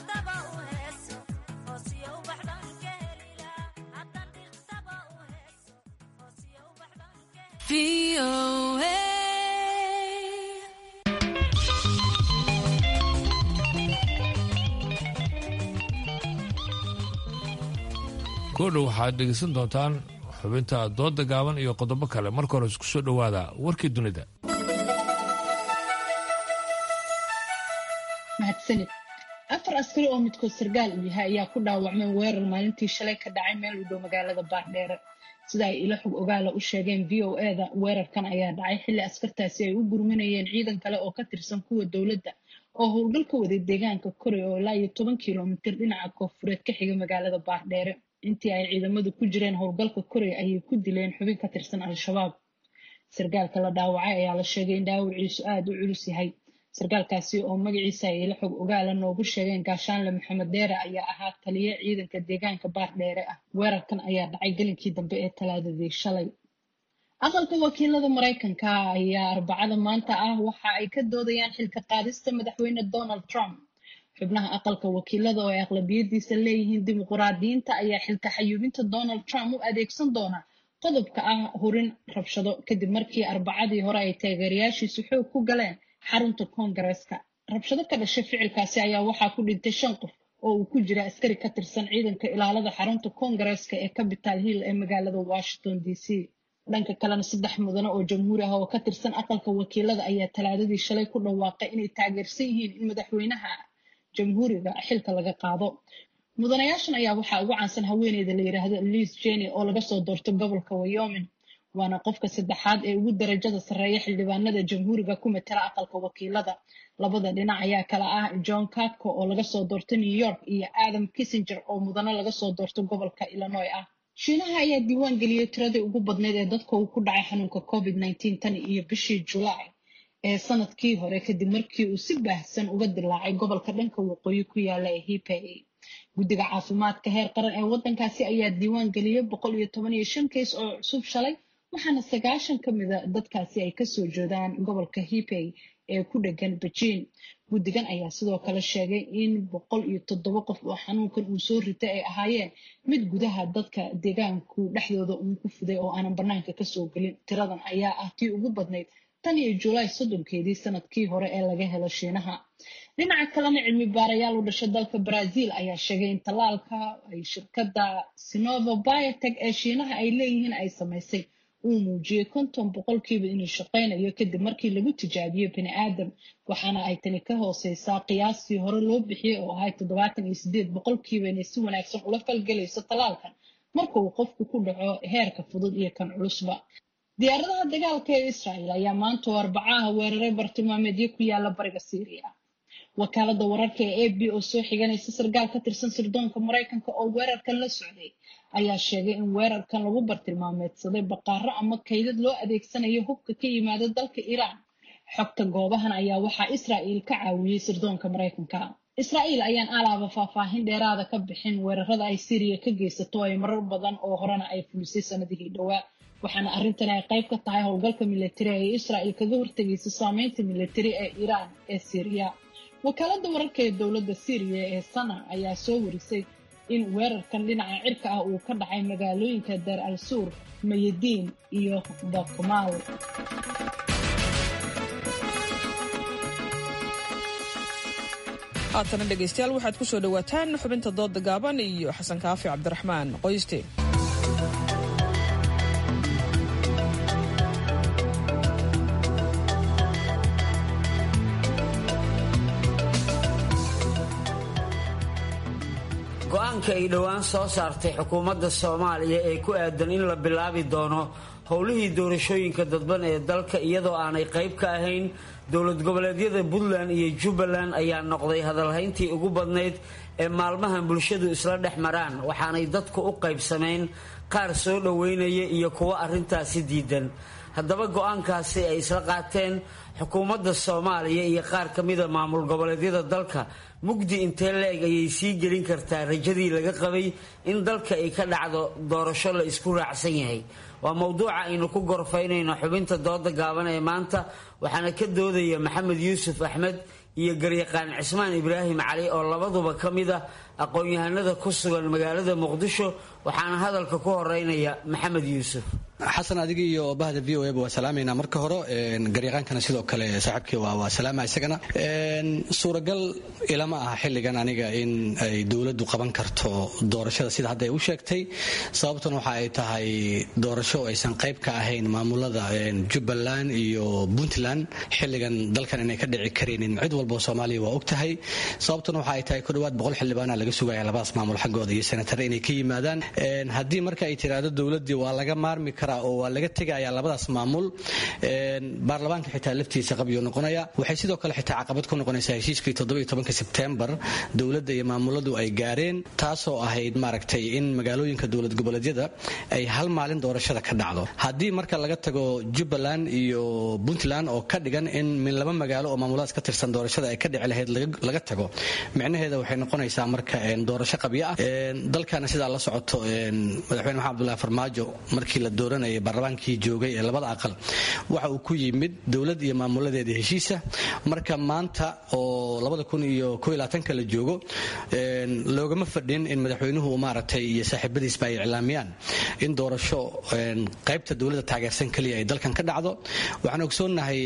Speaker 4: goodhow waxaad dhegaysan doontaan xubinta dooda gaaban iyo qodobo kale. marka hore isku soo dhowaada warkii dunida.
Speaker 7: mahadsanid. afar askari oo midkood sargaal u yahay ayaa ku dhaawacmay weerar maalintii shalay ka dhacay meel u dhow magaalada baardheere. sida ay ilo xog ogaala u sheegeen v o e da, weerarkan ayaa dhacay xilli askartaasi ay u gurmanayeen ciidan kale oo ka tirsan kuwa dowladda oo howlgal ka waday deegaanka Koray oo ilaa iyo toban kiiloomitir dhinaca koonfureed ka xiga magaalada baardheere. intii ay ciidamadu ku jireen howlgalka Koray ayay ku dileen xubin ka tirsan al-shabaab. sargaalka la dhaawacay ayaa la sheegay in dhaawaciisu aad u culus yahay. sargaalkaasi oo magaciisa ay ila xog ogaala noogu sheegeen gaashaanle maxamed deere ayaa ahaa taliye ciidanka deegaanka baardheere ah. weerarkan ayaa dhacay gelinkii dambe ee talaadadii shalay. aqalka wakiilada maraykanka ayaa arbacada maanta ah waxa ay ka doodayaan xilka qaadista madaxweyne Donald Trump. xubnaha aqalka wakiilada oo ay aqlabiyadiisa leeyihiin dimuqraadiyiinta ayaa xilka xayuubinta Donald Trump u adeegsan doona qodobka ah hurin rabshado kadib markii arbacadii hore ay taageerayaashiisu xoog ku galeen xarunta koongareeska. rabshado ka dhashay ficilkaasi ayaa waxaa ku dhintay shan qof oo uu ku jira askari ka tirsan ciidanka ilaalada xarunta koongareeska ee Capitol Hill ee magaalada Washington D C. dhanka kalena saddex mudane oo jamhuuri ah oo ka tirsan aqalka wakiilada ayaa talaadadii shalay ku dhawaaqay inay taageersan yihiin in madaxweynaha jamhuuriga xilka laga qaado. mudanayaashan ayaa waxaa ugu caansan haweeneyda la yiraahdo Liz Cheney oo laga soo doortay gobolka Wyoming. waana qofka saddexaad ee ugu darajada sareeya xildhibaanada jamhuuriga ku matala aqalka wakiilada. labada dhinac ayaa kala ah John Katko oo laga soo doortay New York iyo Adam Kinzinger oo mudane laga soo doortay gobolka Illinois ah. Shiinaha ayaa diiwaan geliyay tiradii ugu badneyd ee dadka uu ku dhacay xanuunka covid nineteen tan iyo bishii July ee sanadkii hore kadib markii uu si baahsan uga dilaacay gobolka dhanka waqooyi ku yaala ee Hebei. guddiga caafimaadka heer qaran ee wadankaasi ayaa diiwaan geliyay boqol iyo toban iyo shan keys oo cusub shalay, waxaana sagaashan ka mid ah dadkaasi ay kasoo jeedaan gobolka Hebei ee ku dhegan Beijing. guddigan ayaa sidoo kale sheegay in boqol iyo toddoba qof oo xanuunkan uu soo ritay ay ahaayeen mid gudaha dadka deegaanku dhexdooda uu ku fiday oo aanan banaanka kasoo gelin. tiradan ayaa ah tii ugu badnayd tan iyo July soddonkeedii sanadkii hore ee laga helo Shiinaha. dhinaca kalena cilmi baarayaal u dhashay dalka Brazil ayaa sheegay in talaalka ay shirkadda Sinovac Biotech ee Shiinaha ay leeyihiin ay samaysay uu muujiyay konton boqolkiiba inuu shaqaynayo kadib markii lagu tijaabiyey bini aadam, waxaana ay tani ka hooseysaa qiyaastii hore loo bixiyey oo ahayd toddobaatan iyo sideed boqolkiiba inay si wanaagsan ula falgelayso talaalkan marka uu qofku ku dhaco heerka fudud iyo kan culusba. diyaaradaha dagaalka ee Israel ayaa maanta arbacaha weeraray bartilmaameedyo ku yaala bariga Syria. wakaalada wararka ee A B oo soo xiganaysa sargaal ka tirsan sirdoonka Mareykanka oo weerarkan la socday ayaa sheegay in weerarkan lagu bartilmaameedsaday baqaaro ama kaydad loo adeegsanayo hubka ka yimaada dalka Iran. xogta goobahan ayaa waxaa Israel ka caawiyay sirdoonka Mareykanka. Israel ayaan alaaba faahfaahin dheeraada ka bixin weerarada ay Syria ka geysato ay marar badan oo horena ay fulisay sanadihii dhawaa, waxaana arrintan ay qayb ka tahay howlgalka militari ee Israel kaga hortagaysa saameynta militari ee Iran ee Syria. wakaalada wararka ee dowladda Syria ee Sana ayaa soo warisay in weerarkan dhinaca cirka ah uu ka dhacay magaalooyinka Dar al-Sur, Mayadin iyo Bakhmal.
Speaker 3: haatana dhegaystayaal waxaad ku soo dhawaataan xubinta dooda gaaban iyo xasan kaafi cabdiraxmaan qoyste.
Speaker 14: go-aanka ay dhowaan soo saartay xukuumadda Soomaaliya ee ku aadan in la bilaabi doono howlihii doorashooyinka dadban ee dalka iyadoo aanay qayb ka ahayn dowlad goboleedyada Puntland iyo Jubbaland ayaa noqday hadalhayntii ugu badnayd ee maalmahan bulshadu isla dhex maraan, waxaanay dadku u qaybsameen qaar soo dhaweynaya iyo kuwa arrintaasi diidan. haddaba go-aankaasi ay isla qaateen xukuumadda Soomaaliya iyo qaar ka mid ah maamul goboleedyada dalka mugdi intee leeg ayay sii gelin kartaa rajadii laga qabay in dalka ay ka dhacdo doorasho la isku raacsan yahay. waa mowduuca aynu ku gorfaynayno xubinta dooda gaaban ee maanta, waxaana ka doodaya Maxamed Yuusuf Axmed iyo garyaqaan cismaan ibraahim cali oo labaduba ka mid ah aqoon-yahanada ku sugan magaalada muqdisho waxaana hadalka ku horeynaya maxamed yuusuf.
Speaker 15: xasan adiga iyo bahda v o a waa salaamaynaa marka hore garyaqaankana sidoo kale saaxiibkii waa waa salaama isagana suuragal ilama aha xilligan aniga in ay dowladdu qaban karto doorashada sida hadda ay u sheegtay sababtuna waxa ay tahay doorasho aysan qayb ka ahayn maamulada Jubbaland iyo Puntland xilligan dalkan inay ka dhici kareenin cid walba oo Soomaaliya waa ogtahay sababtuna waxa ay tahay ku dhawaad boqol xildhibaan laga sugaya labadaas maamul xaggooda iyo senatar inay ka yimaadaan haddii marka ay tiraado dowladii waa laga maarmi oo waa laga tegayaa labadaas maamul baarlamaanka xitaa laftiisa qabyo noqonaya waxay sidoo kale xitaa caqabad ku noqonaysaa heshiiskii toddoba iyo tobanka Sebtembar dowladda iyo maamuladu ay gaareen taasoo ahayd maaragtay in magaalooyinka dowlad goboleedyada ay hal maalin doorashada ka dhacdo haddii marka laga tago Jubbaland iyo Puntland oo ka dhigan in min laba magaalo oo maamuladaas ka tirsan doorashada ay ka dhici lahayd laga tago micnaheeda waxay noqonaysaa marka doorasho qabyo ah dalkana sidaa la socoto madaxweyne maxamed Abdullaahi Farmaajo markii la dooranayay baarlamaankii joogay ee labada aqal waxa uu ku yimid dowlad iyo maamuladeeda heshiisa marka maanta oo labada kun iyo koob iyo labaatan la joogo loogama fadhin in madaxweynuhu maaragtay iyo saaxiibadiisba ay iclaamiyaan in doorasho qaybta dowladda taageersan kaliya ay dalkan ka dhacdo waxaan ogsoonahay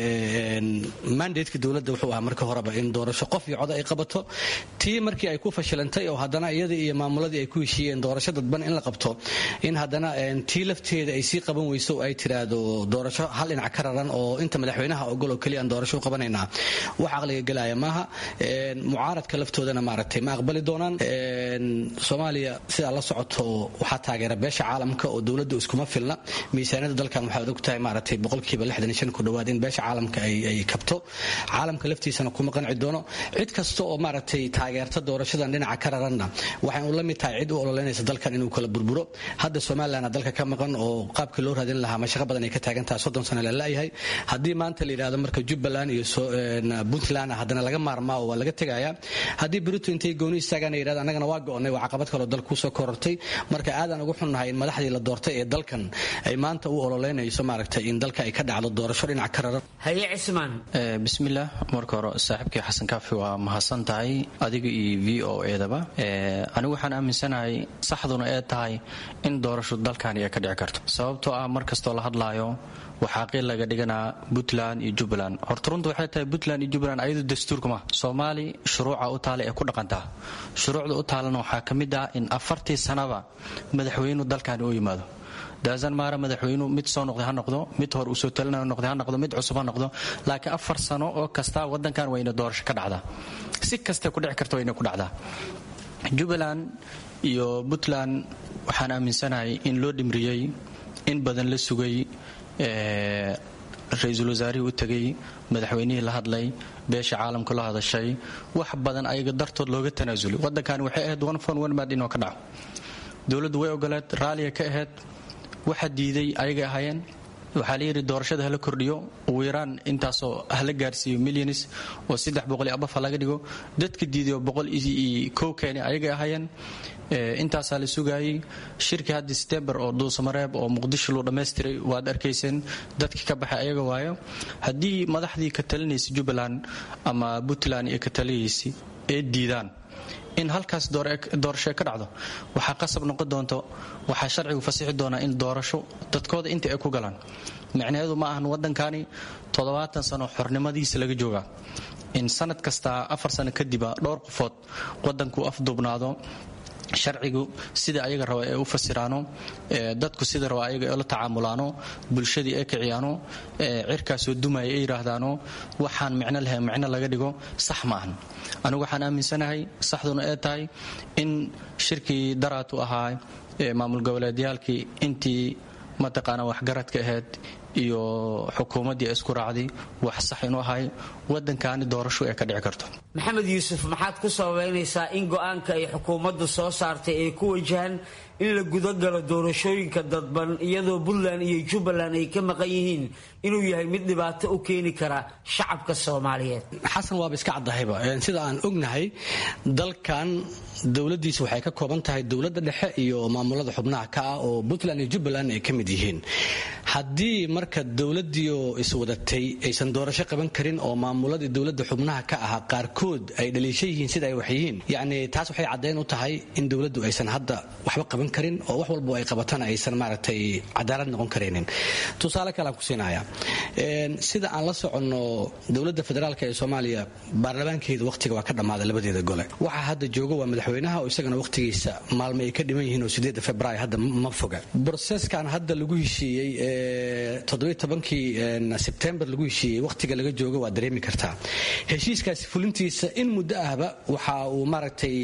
Speaker 15: mandateska dowladda wuxuu ahaa marka horeba in doorasho qof iyo cod ay qabato tii markii ay ku fashilantay oo haddana iyada iyo maamuladii ay ku heshiiyeen doorasho dadban in la qabto in haddana tii lafteeda ay sii qaban weyso ay tiraado doorasho hal dhinac ka raran oo inta madaxweynaha ogol oo kaliya aan doorasho u qabanaynaa wax aqliga galaya maaha mucaaradka laftoodana maaragtay ma aqbali doonaan Soomaaliya sida la socoto waxaa taageera beesha caalamka oo dowladdu iskuma filna miisaaniyada dalkan waxaad ogtahay maaragtay boqolkiiba lixdan iyo shan ku dhawaad in beesha caalamka ay ay kabto caalamka laftiisana kuma qanci doono cid kasta oo maaragtay taageerta doorashadan dhinaca ka raranna waxay u la mid tahay cid u ololeynaysa dalkan inuu kala burburo hadda Soomaaliland dalka ka maqan oo qaabka loo raadin lahaa mashaqo badan ay ka taagan tahay soddon sano la leeyahay haddii maanta la yiraahdo marka Jubbaland iyo Puntland haddana laga maarmaa oo laga tagaya haddii Britain intay gooni istaagaan yiraahdo anagana waa go'onay waa caqabad kale oo dalku soo korortay marka aadan ugu xunnahay in madaxdii la doortay ee dalkan ay maanta u ololeynayso maaragtay in dalka ay ka dhacdo doorasho dhinac ka raran
Speaker 14: haye cismaan
Speaker 16: bismillaah marka hore saaxiibkii Xasan Kaafi waa mahadsan tahay adiga iyo V O A daba anigu waxaan aaminsanahay saxduna ee tahay in doorasho dalkan ay ka dhici karto sababtoo ah markastoo la hadlaayo waxaa qiil laga dhiganaa Puntland iyo Jubbaland horta runtu waxay tahay Puntland iyo Jubbaland ayadu dastuurka ma Soomaali shuruuca u taale ee ku dhaqantaa shuruucda u taalana waxaa ka mid ah in afartii sanaba madaxweynuhu dalkan uu yimaado daazan maara madaxweynuhu mid soo noqday ha noqdo mid hor u soo talinayo noqday ha noqdo mid cusub ha noqdo laakiin afar sano oo kasta wadankan wayna doorasho ka dhacdaa si kasta ku dhici karto wayna ku dhacdaa Jubbaland iyo Puntland waxaan aaminsanahay in loo dhimriyay in badan la sugay ra-iisul wasaarihii u tagay madaxweynihii la hadlay beesha caalamka la hadashay wax badan ayaga dartood looga tanaasulay wadankan waxay ahayd one phone one mad inoo ka dhaco dowladdu way ogoleed raaliya ka ahayd waxa diiday ayaga ahaayeen waxaa la yidhi doorashada hala kordhiyo ugu yaraan intaasoo hala gaarsiiyo milyanis oo saddex boqol iyo abaf laga dhigo dadka diiday oo boqol iyo kow keeni ayaga ahaayeen intaasaa la sugaayay shirkii hadda September oo Dhuusamareeb oo Muqdisho loo dhameystiray waad arkayseen dadkii ka baxay ayaga waayo haddii madaxdii ka talinaysa Jubbaland ama Puntland iyo ka talinaysa ee diidaan in halkaas doorasho ka dhacdo waxaa qasab noqon doonto waxaa sharcigu fasixi doonaa in doorasho dadkooda inta ay ku galaan macnaheedu ma ahan wadankani toddobaatan sano xornimadiisa laga joogaa in sanad kasta afar sano kadib dhowr qofood wadanku afduubnaado sharcigu sida ayaga raba ee u fasiraano dadku sida raba ayaga ee la tacaamulaano bulshadii ay kiciyaano cirkaasoo dumaya ay yiraahdaan waxaan micno lahayn micno laga dhigo sax ma ahan anigu waxaan aaminsanahay saxduna ee tahay in shirkii daraatu ahaa maamul goboleedyaalkii intii mataqaana waxgaradka ahayd iyo xukuumaddii isku raacday wax sax inuu ahay wadankaani doorasho ee ka dhici karto
Speaker 14: maxamed yuusuf maxaad ku sababeynaysaa in go'aanka ay xukuumaddu soo saartay ay ku wajahan in la gudagalo doorashooyinka dadban iyadoo Puntland iyo Jubbaland ay ka maqan yihiin inuu yahay mid dhibaato u keeni kara shacabka Soomaaliyeed
Speaker 15: xasan waa iska cadahayba sida aan ognahay dalkan dawladiisu waxay ka kooban tahay dawladda dhexe iyo maamulada xubnaha ka ah oo Puntland iyo Jubbaland ay ka mid yihiin haddii marka dowladiioo iswadatay aysan doorasho qaban karin oo maamuladii dowladda xubnaha ka ahaa qaarkood ay dhaliisho yihiin sida ay wax yihiin yacni taas waxay caddayn u tahay in dowladdu aysan hadda waxba qaban karin oo wax walbo ay qabatana aysan maaragtay cadaalad noqon karaynin tusaale kale aan ku siinaya sida aan la soconno dowladda federaalk ee soomaaliya baarlamaankeeda waqtiga waa ka dhammaaday labadeeda gole waxaa hadda jooga waa madaxweynaha oo isagana waqtigiisa maalmo ay ka dhiman yihiin oo sideeda februaayo hadda ma foga broseskan hadda lagu heshiiyey toddobiyo tobankii sebtembar lagu heshiiyey waqtiga laga joogo waa dareemi kartaa heshiiskaasi fulintiisa in muddo ahba waxa uu maaragtay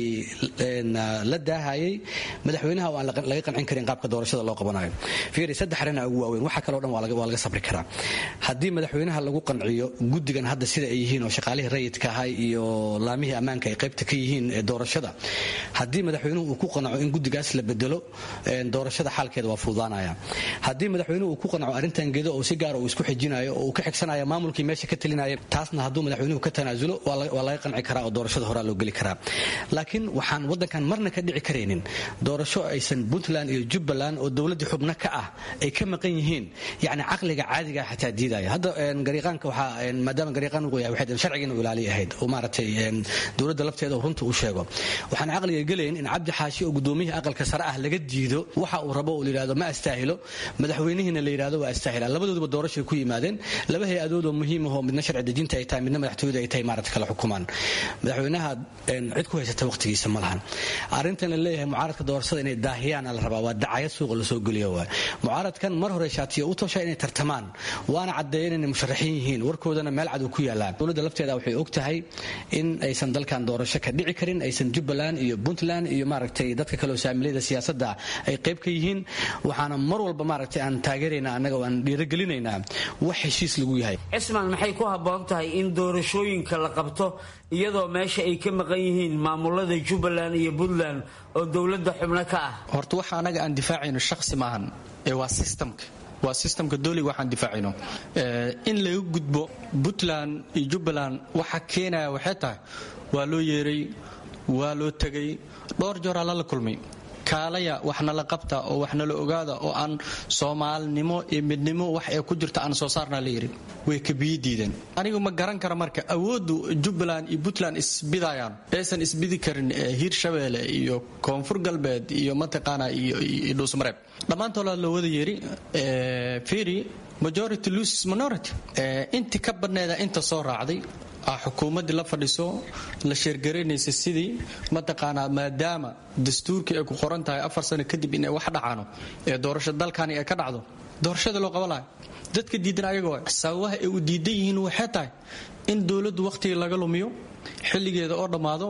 Speaker 15: la daahayay madaxweynaha oo aan laga qancin karin qaabka doorashada loo qabanayo fiiri saddex arrin ugu waaweyn waxa kaloo dhan waa laga sabri karaa haddii madaxweynaha lagu qanciyo guddigan hadda sida ay yihiin oo shaqaalihii rayidka ahay iyo laamihii ammaanka ay qaybta ka yihiin ee doorashada haddii madaxweynuhu uu ku qanco in guddigaas la bedelo doorashada xaalkeeda waa fududaanaya haddii madaxweynuhu uu ku qanco arrintan gedo oo si gaara uu isku xijinayo oo uu ka xigsanayo maamulkii meesha ka talinaya taasna hadduu madaxweynuhu ka tanaasulo waa laga qanci karaa oo doorashada horaa loo geli karaa laakiin waxaan waddankan marna ka dhici karaynin doorasho aysan puntland iyo jubbaland oo dowladdii xubno ka ah ay ka maqan yihiin yacni caqliga caadiga xataa diidaya hadda gariiqaanka waxaa maadaama gariiqaan uu yahay waxay sharcigiina u ilaaliya ahayd oo maaragtay dowladda lafteeda oo runta uu sheego waxaan caqliga gelayn in cabdi xaashi oo gudoomiyihii aqalka sare ah laga diido waxa uu rabo oo la yidhahdo ma astaahilo madaxweynihiina la yidhahdo waa astaahila labadooduba doorashay ku yimaadeen laba hay-adood oo muhiim ah oo midna sharci dejinta ay tahay midna madaxtooyada ay tahay maaragta kala xukumaan madaxweynaha cid ku haysata waqtigiisa ma lahan arrintan la leeyahay mucaaradka doorashada inay daahiyaan la rabaa waa dacayad suuqa la soo geliyo waay mucaaradkan mar hore shaatiyo u tosha inay tartamaan waana caddeeyeen inay musharaxiin yihiin warkoodana meel cad uu ku yaalaa dowladda lafteeda waxay og tahay in aysan dalkan doorasho ka dhici karin aysan jubbaland iyo puntland iyo maaragtay dadka kale oo saamilayda siyaasadda ay qayb ka yihiin waxaana mar walba maaragtay aan taageeraynaa annaga oo aan dhiirigelinaynaa wax heshiis lagu yahay
Speaker 14: cismaan maxay ku habboon tahay in doorashooyinka la qabto iyadoo meesha ay ka maqan yihiin maamulada jubbaland iyo puntland oo dowladda xubno ka ah
Speaker 16: horta waxa anaga aan difaacayno shakhsi maahan ee waa systemka waa systemka dowliga waxaan difaacayno in laga gudbo puntland iyo jubbaland waxa keenaya waxay tahay waa loo yeeray waa loo tegay dhowr jooraa lala kulmay kaalaya waxna la qabta oo waxna la ogaada oo aan soomaalinimo iyo midnimo wax ee ku jirta aan soo saarna la yiri way ka biyo diideen anigu ma garan kara marka awoodu jubbaland iyo puntland isbidayaan aysan isbidi karin hiirshabeelle iyo koonfur galbeed iyo mataqaana iyo dhuusmareeb dhammaantood loo wada yeeri fiiri majority loses minority inti ka badneeda inta soo raacday xukuumaddii la fadhiso la sheergaraynaysa sidii mataqaanaa maadaama dastuurkii ay ku qoran tahay afar sano kadib inay wax dhacaano ee doorasho dalkani ay ka dhacdo doorashada loo qaban lahay dadka diidan ayagoo sababaha ay u diidan yihiin waxay tahay in dowladdu waqtiga laga lumiyo xilligeeda oo dhammaado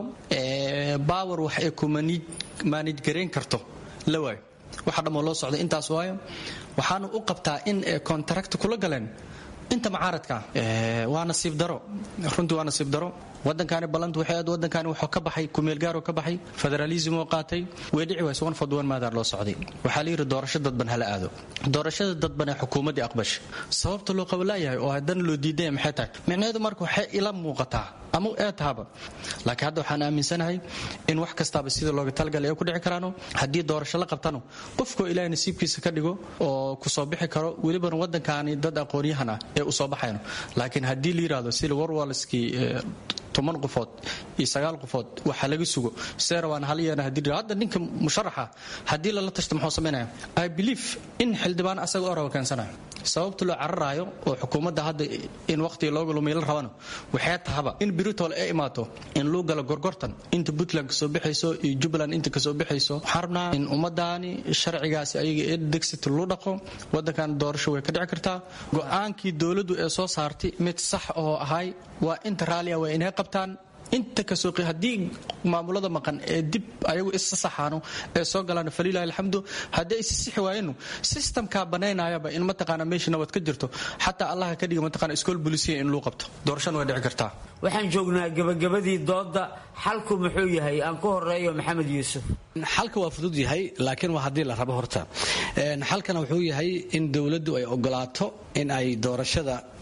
Speaker 16: baawar wax ay ku maanij garayn karto la waayo waxa dhammoo loo socda intaas waayo waxaanu u qabtaa in ay contract kula galeen inta mucaaradka waa nasiib daro runtii waa nasiib daro wadankani ballantu waxay aad wadankani wuxuu ka baxay kumeel gaaro ka baxay federalism oo qaatay way dhici wayso one fadwan maadar loo socday waxa la yiri doorasho dadban hala aado doorashada dadban ee xukuumadii aqbash sababta loo qabalaayahay oo hadan loo diiday maxay tahay micnaheedu marka waxay ila muuqataa ama ee taaba laakiin hadda waxaan aaminsanahay in wax kastaaba sida looga talgalay ay ku dhici karaano hadii doorasho la qabtano qofku ilaahay nasiibkiisa ka dhigo oo ku soo bixi karo waliba wadankani dad aqoon-yahan ah ee u soo baxayno laakiin hadii la yiraahdo sida warwalski toban qofood iyo sagaal qofood waxa laga sugo seerawaan hal yeena hadii hadda ninka musharaxa hadii la tashto muxuu sameeynaa I believe in xildhibaan asaga oo rabo kansanayo sababta loo cararayo oo xukuumadda hadda in waqti looga lumiyo la rabano waxay tahaba in Britol ay imaato in loo galo gorgortan inta Puntland ka soo bixayso iyo Jubbaland inta ka soo bixayso xarna in ummadaani sharcigaasi ayaga ee degsit loo dhaqo wadankan doorasho way ka dhici kartaa go'aankii dawladdu ee soo saartay mid sax oo ahay waa inta raaliya waa inay qabtaan inta ka soo hadii maamulada maqan ee dib ayagu is saxaano ee soo galaan faliilaahi alxamdu hadii is sixi waayeen systemka banaynayaba in mataqaana meesha nabad ka jirto xataa Allah ka dhigo mataqaana iskool bulisiya in loo qabto doorashan way dhici kartaa
Speaker 14: waxaan joognaa gabagabadii dooda xalku muxuu yahay aan ku horeeyo maxamed yuusuf
Speaker 15: xalka waa fudud yahay laakiin waa hadii la rabo horta een xalkana wuxuu yahay in dawladdu ay ogolaato in ay doorashada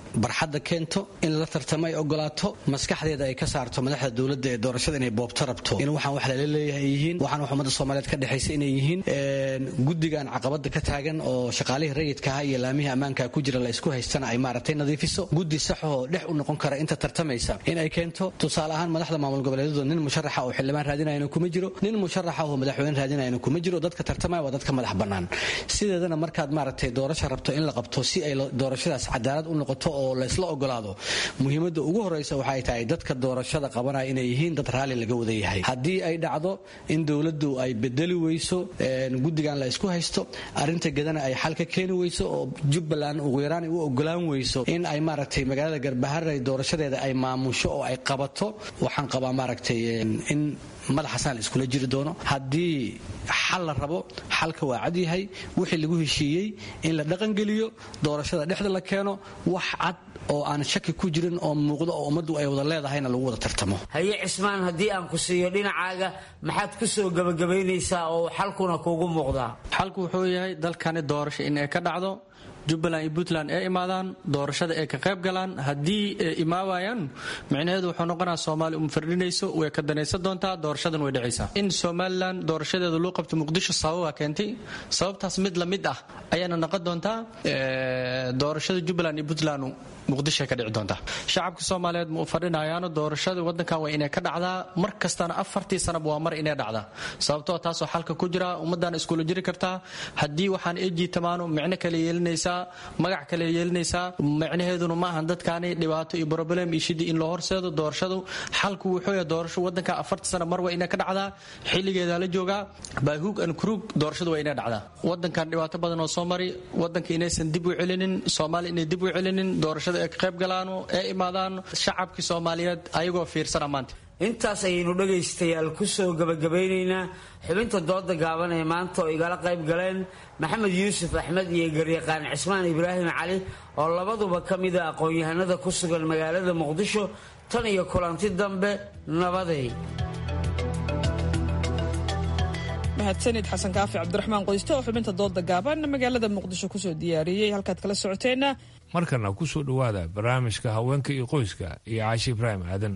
Speaker 15: barxadda keento in la tartamo ay ogolaato maskaxdeeda ay ka saarto madaxda dowladda ee doorashada inay boobto rabto in waxaan wax lala leeyahay ay yihiin waxaan wax ummadda soomaaliyeed ka dhexaysa inay yihiin guddigan caqabada ka taagan oo shaqaalihii rayidkaha iyo laamihii ammaanka ku jira la isku haystana ay maaragtay nadiifiso guddi sax oo dhex u noqon kara inta tartamaysa in ay keento tusaale ahaan madaxda maamul goboleedyadu nin musharaxa oo xildhibaan raadinayana kuma jiro nin musharaxa oo madaxweyne raadinayana kuma jiro dadka tartamaya waa dadka madax bannaan sideedana markaad maaragtay doorasho rabto in la qabto si ay doorashadaas cadaalad u noqoto oo laysla ogolaado muhiimadda ugu horreysa waxay tahay dadka doorashada qabanaya inay yihiin dad raalli laga wada yahay haddii ay dhacdo in dowladdu ay bedeli weyso guddigan la isku haysto arrinta gedana ay xal ka keeni weyso oo jubbaland ugu yaraan u ogolaan weyso in ay maaragtay magaalada garbaharey doorashadeeda ay maamusho oo ay qabato waxaan qabaa maaragtay in madaxaasaan la iskula jiri doono haddii xal la rabo xalka waa cad yahay wixii lagu heshiiyey in la dhaqangeliyo doorashada dhexda la keeno wax cad oo aan shaki ku jirin oo muuqdo oo ummaddu ay wada leedahayna lagu wada tartamo
Speaker 14: haye cismaan haddii aan ku siiyo dhinacaaga maxaad ku soo gabagabaynaysaa oo xalkuna kuugu muuqdaa
Speaker 16: xalku wuxuu yahay dalkani doorasho in ay ka dhacdo jubbaland iyo puntland ay imaadaan doorashada ay ka qayb galaan haddii ay imaawayaan micnaheedu wuxuu noqonaa soomaaliya uma fardhinayso way ka danaysan doontaa doorashadan way dhacaysaa in somalilan doorashadeeda loo qabto muqdisho sababaa keentay sababtaas mid la mid ah ayaana noqon doontaa doorashada jubbaland iyo puntland muqdisho ka dhici doontaa shacabka soomaaliyeed ma u fadhinayaano doorashada wadankan waa inay ka dhacdaa mar kastana afartii sanaba waa mar inay dhacdaa sababtoo taasoo xalka ku jira ummadana iskula jiri kartaa haddii waxaan ay jiitamaano micno kale yeelinaysaa magac kale yeelinaysaa micnaheeduna maahan dadkaani dhibaato iyo problem iyo shidi in loo horseedo doorashadu xalku wuxuu yahay doorasho wadanka afartii sana mar waa inay ka dhacdaa xilligeeda la joogaa baahuug an kurug doorashadu waa inay dhacdaa wadankan dhibaato badan oo soo mari wadanka inaysan dib u celinin soomaaliya inay dib u celinin doorashada ay ka qayb galaan ee imaadaan shacabkii soomaaliyeed ayagoo fiirsana maanta
Speaker 14: intaas ayaynu dhegaystayaal ku soo gabagabaynaynaa xubinta dooda gaaban ee maanta oo igala qayb galeen maxamed yuusuf axmed iyo garyaqaan cismaan ibraahim cali oo labaduba ka mida aqoon-yahanada ku sugan magaalada muqdisho tan iyo kulanti dambe nabaday
Speaker 3: mahadsanid xasan kaafi cabdiraxmaan qoyste oo xubinta dooda gaaban magaalada muqdisho kusoo diyaariyey halkaad kala socoteenna
Speaker 4: markana ku soo dhowaada barnaamijka haweenka iyo qoyska iyo caashi ibraahim aadan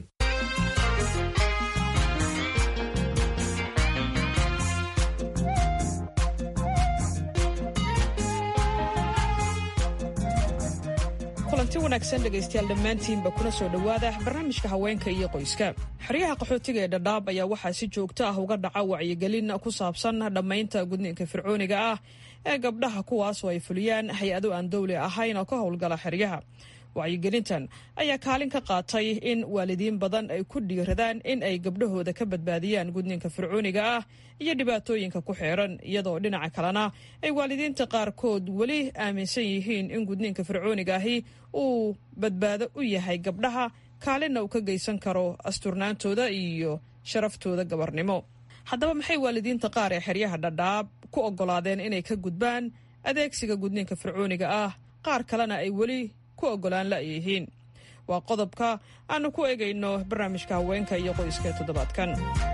Speaker 3: kulanti wanaagsan dhegaystayaal dhammaantiinba kuna soo dhowaada barnaamijka haweenka iyo qoyska xeryaha qaxootiga ee dhadhaab ayaa waxaa si joogto ah uga dhaca wacyigelin ku saabsan dhammaynta gudniinka fircooniga ah ee gabdhaha kuwaas oo ay fuliyaan hay-ado aan dowli ahayn oo ka howlgala xeryaha wacyigelintan ayaa kaalin ka qaatay in waalidiin badan ay ku dhiiradaan in ay gabdhahooda ka badbaadiyaan gudniinka fircooniga ah iyo dhibaatooyinka ku xeeran iyadoo dhinaca kalena ay waalidiinta qaarkood weli aaminsan yihiin in gudniinka fircooniga ahi uu badbaado u yahay gabdhaha kaalinna uu ka geysan karo asturnaantooda iyo sharaftooda gabarnimo haddaba maxay waalidiinta qaar ee xeryaha dhadhaab ku oggolaadeen inay ka gudbaan adeegsiga gudniinka fircooniga ah qaar kalena ay weli ku oggolaan la'yihiin waa qodobka aanu ku egayno barnaamijka haweenka iyo qoyska ee toddobaadkan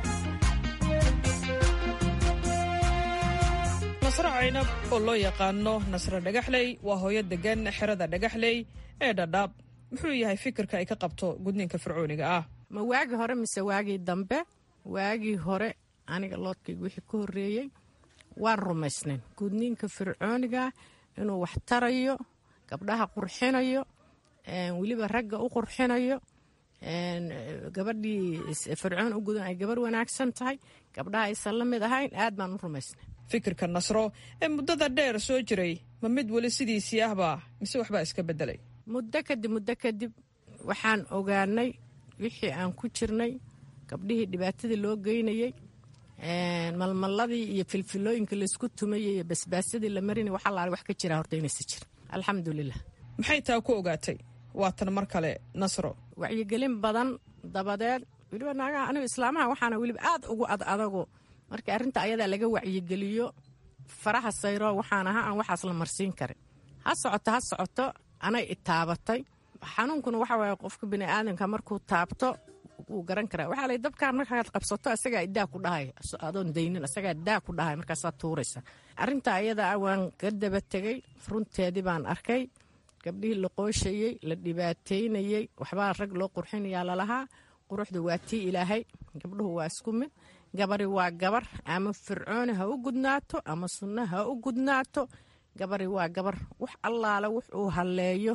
Speaker 3: nasre caynab oo loo yaqaano nasre dhagaxley waa hooyo degan xerada dhagaxley ee dhadhaab muxuu yahay fikirka ay ka qabto gudniinka fircooniga ah
Speaker 6: ma waagii hore mise waagii dambe waagii hore aniga loodkayga wixii ka horreeyey waan rumaysnayn gudniinka fircooniga inuu wax tarayo gabdhaha qurxinayo weliba ragga u qurxinayo gabadhii fircoon u gudan ay gabarh wanaagsan tahay gabdhaha aysan la mid ahayn aad baan u rumaysnay
Speaker 3: fikirka nasro ee muddada dheer soo jiray ma mid weli sidiisii ahba mise waxbaa iska beddelay
Speaker 6: muddo kadib muddo kadib waxaan ogaanay wixii aan ku jirnay gabdhihii dhibaatadii loo geynayey malmalladii iyo filfilooyinka laysku tumayay iyo basbaasadii la marinay waxa laala wax ka jira horta inaysa jir alxamdulilah
Speaker 3: maxay taa ku ogaatay waatan mar kale nasro
Speaker 6: wacyigelin badan dabadeed weliba naagaha anigu islaamaha waxaana weliba aad ugu ad adago markii arrinta ayadaa laga wacyigeliyo faraha sayro waxaan ahaa aan waxaas la marsiin karin ha socoto ha socoto anay itaabatay xanuunkuna waxa waaye qofka bini'aadanka markuu taabto wuu garan karaa waxaa lay dabkaan markaad qabsato asagaa idaa ku dhahay adoon daynin asagaa idaa ku dhahay markaasaa tuuraysa arrinta ayadaa waan ka daba tegey runteedii baan arkay gabdhihii la qooshayey la dhibaateynayey waxbaa rag loo qurxinayaa lalahaa quruxda waa tii ilaahay gabdhuhu waa isku mid gabari waa gabar ama fircooni ha u gudnaato ama sunno ha u gudnaato gabari waa gabar wax allaale wuxuu halleeyo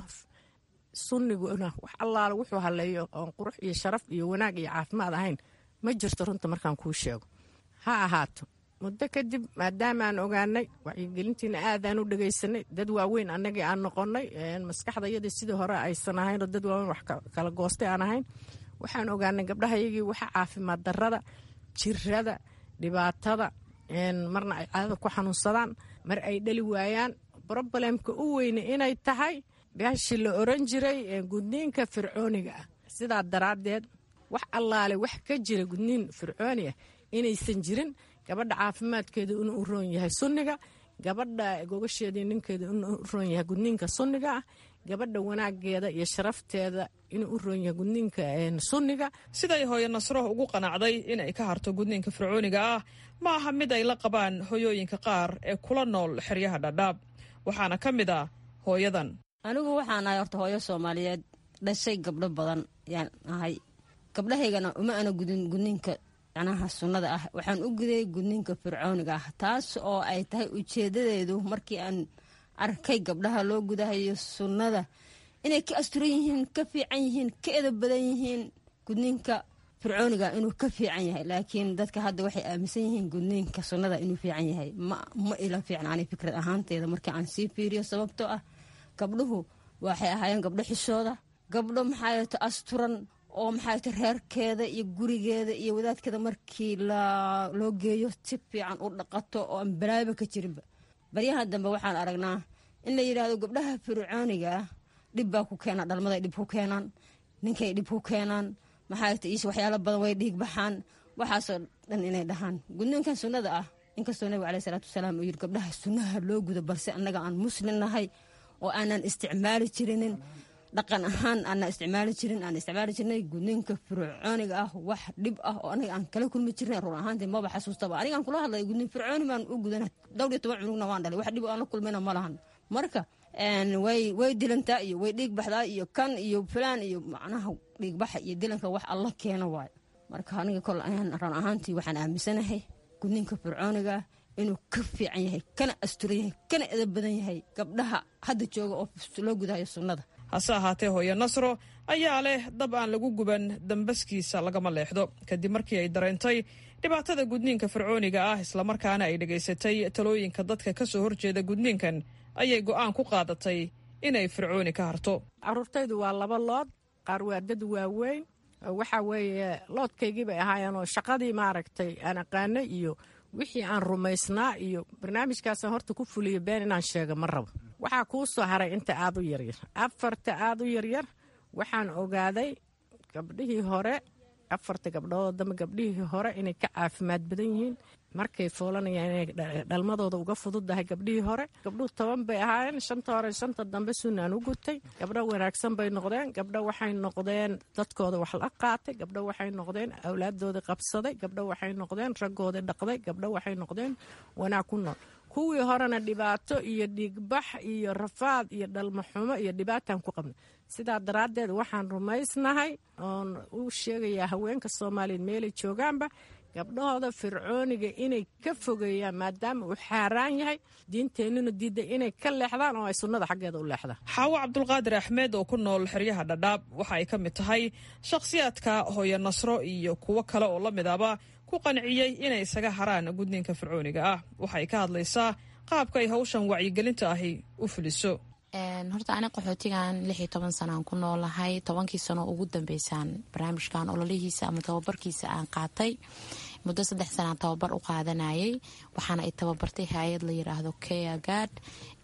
Speaker 6: sunniguna wax allaale wuxuu halleeyo oon qurux iyo sharaf iyo wanaag iyo caafimaad ahayn ma jirto runta markaan kuu sheego ha ahaato muddo kadib maadaama aan ogaanay wacyigelintiina aadaan u dhegaysanay dad waaweyn annagii aan noqonnay maskaxdayadii sidii hore aysan ahaynoo dad waaweyn wax kala goostay aan ahayn waxaan ogaanay gabdhahayagii waxa caafimaad darrada jirada dhibaatada marna ay caadada ku xanuunsadaan mar ay dhali waayaan broblemka u weyne inay tahay beeshii la oran jiray gudniinka fircooniga ah sidaa daraaddeed wax allaale wax ka jira gudniin fircooni ah inaysan jirin gabadha caafimaadkeeda inuu u roon yahay sunniga gabadha gogasheedii ninkeeda inuu u roon yahay gudniinka sunniga ah gabadha wanaageeda iyo sharafteeda inuu u roon yahay gudniinka sunniga
Speaker 3: siday hooyo nasro ugu qanacday inay ka harto gudniinka fircooniga ah ma aha mid ay la qabaan hooyooyinka qaar ee kula nool xeryaha dhadhaab waxaana ka mid ah hooyadan
Speaker 17: anigu waxaan ahay horta hooyo soomaaliyeed dhashay gabdho badan yaan ahay gabdhahaygana uma ana gudin gudniinka macnaha sunnada ah waxaan u gudayay gudniinka fircooniga ah taas oo ay tahay ujeedadeedu markii aan arkay gabdhaha loo gudahayo sunnada inay ka asturan yihiin ka fiican yihiin ka edab badan yihiin gudniinka fircooniga inuu ka fiican yahay laakiin dadka hadda waxay aaminsan yihiin gudniinka sunnada inuu fiican yahay ma ma ila fiican ani fikrad ahaanteeda markii aan sii fiiriyo sababtoo ah gabdhuhu waxay ahaayeen gabdho xishooda gabdho maxaa ta asturan oo maxaa ta reerkeeda iyo gurigeeda iyo wadaadkeeda markii loo geeyo si fiican u dhaqato oo aan balaaba ka jirinba baryaha dambe waxaan aragnaa in la yidhaahdo gabdhaha fircooniga ah dhib baa ku keena dhalmaday dhib ku keenaan ninkay dhib ku keenaan maxaa ta iis waxyaalo badan way dhiig baxaan waxaasoo dhan inay dhahaan gudniinkan sunnada ah inkastoo nabiga caleyhi salaatu wasalaam uu yidhi gabdhaha sunnaha loo gudo balse annaga aan muslim nahay oo aanan isticmaali jirinin dhaqan ahaan aanan isticmaali jirin aan isticmaali jirnay gudniinka fircooniga ah wax dhib ah oo anaga aan kala kulmi jirnay run ahaantii maba xasuustaba anigaan kula hadlay gudniin fircooni baan u gudana dhowr iyo toban cunugna waan dhalay wax dhib aan la kulmayna ma lahan marka way way dilantaa iyo way dhiig baxdaa iyo kan iyo filaan iyo macnaha dhiig baxa iyo dilanka wax alla keena waay marka aniga kol ayaan run ahaantii waxaan aaminsanahay gudniinka fircooniga inuu ka fiican yahay kana asturan yahay kana edab badan yahay gabdhaha hadda jooga oo loo gudahayo sunnada
Speaker 3: hase ahaatee hooyo nasro ayaa leh dab aan lagu guban dambaskiisa lagama leexdo kadib markii ay dareentay dhibaatada gudniinka fircooniga ah islamarkaana ay dhegaysatay talooyinka dadka ka soo horjeeda gudniinkan ayay go'aan ku qaadatay inay fircooni ka harto
Speaker 6: caruurtaydu waa laba lood qaar waa dad waaweyn waxaa weeye loodkaygii bay ahaayeenoo shaqadii maaragtay aan aqaanay iyo wixii aan rumaysnaa iyo barnaamijkaasaan horta ku fuliyo been inaan sheega ma rabo waxaa kuu soo haray inta aad u yaryar afarta aad u yaryar waxaan ogaaday gabdhihii hore afarta gabdhood dambe gabdhihii hore inay ka caafimaad badan yihiin markay foolanayaan inay dhalmadooda uga fududahay gabdhihii hore gabdhuhu toban bay ahaayeen shanta hore shanta dambe sunnaan u gutay gabdho wanaagsan bay noqdeen gabdho waxay noqdeen dadkooda wax la qaatay gabdho waxay noqdeen awlaaddoodii qabsaday gabdho waxay noqdeen raggoodii dhaqday gabdho waxay noqdeen wanaag ku nool kuwii horena dhibaato iyo dhiigbax iyo rafaad iyo dhalmaxumo iyo dhibaataan ku qabnay sidaa daraaddeed waxaan rumaysnahay oon u sheegayaa haweenka soomaaliyeed meelay joogaanba gabdhahooda fircooniga inay ka fogeeyaan maadaama uu xaaraan yahay diinteennuna diidday inay ka leexdaan oo ay sunnada xaggeeda u leexdaan
Speaker 3: xaawo cabdulqaadir axmed oo ku nool xeryaha dhadhaab waxa ay ka mid tahay shakhsiyaadka hooyo nasro iyo kuwo kale oo la mid aba ku qanciyey inay isaga haraan gudniinka fircooniga ah waxay ka hadlaysaa qaabka ay hawshan wacyigelinta ahi u fuliso
Speaker 18: horta ani qaxootigan lix iyo toban sanaan ku noolahay tobankii sano ugu dambeysaan barnaamijkan ololihiisa ama tababarkiisa aan qaatay muddo saddex sanaan tababar u qaadanayay waxaana ay tababartay hay-ad la yiraahdo Care Guard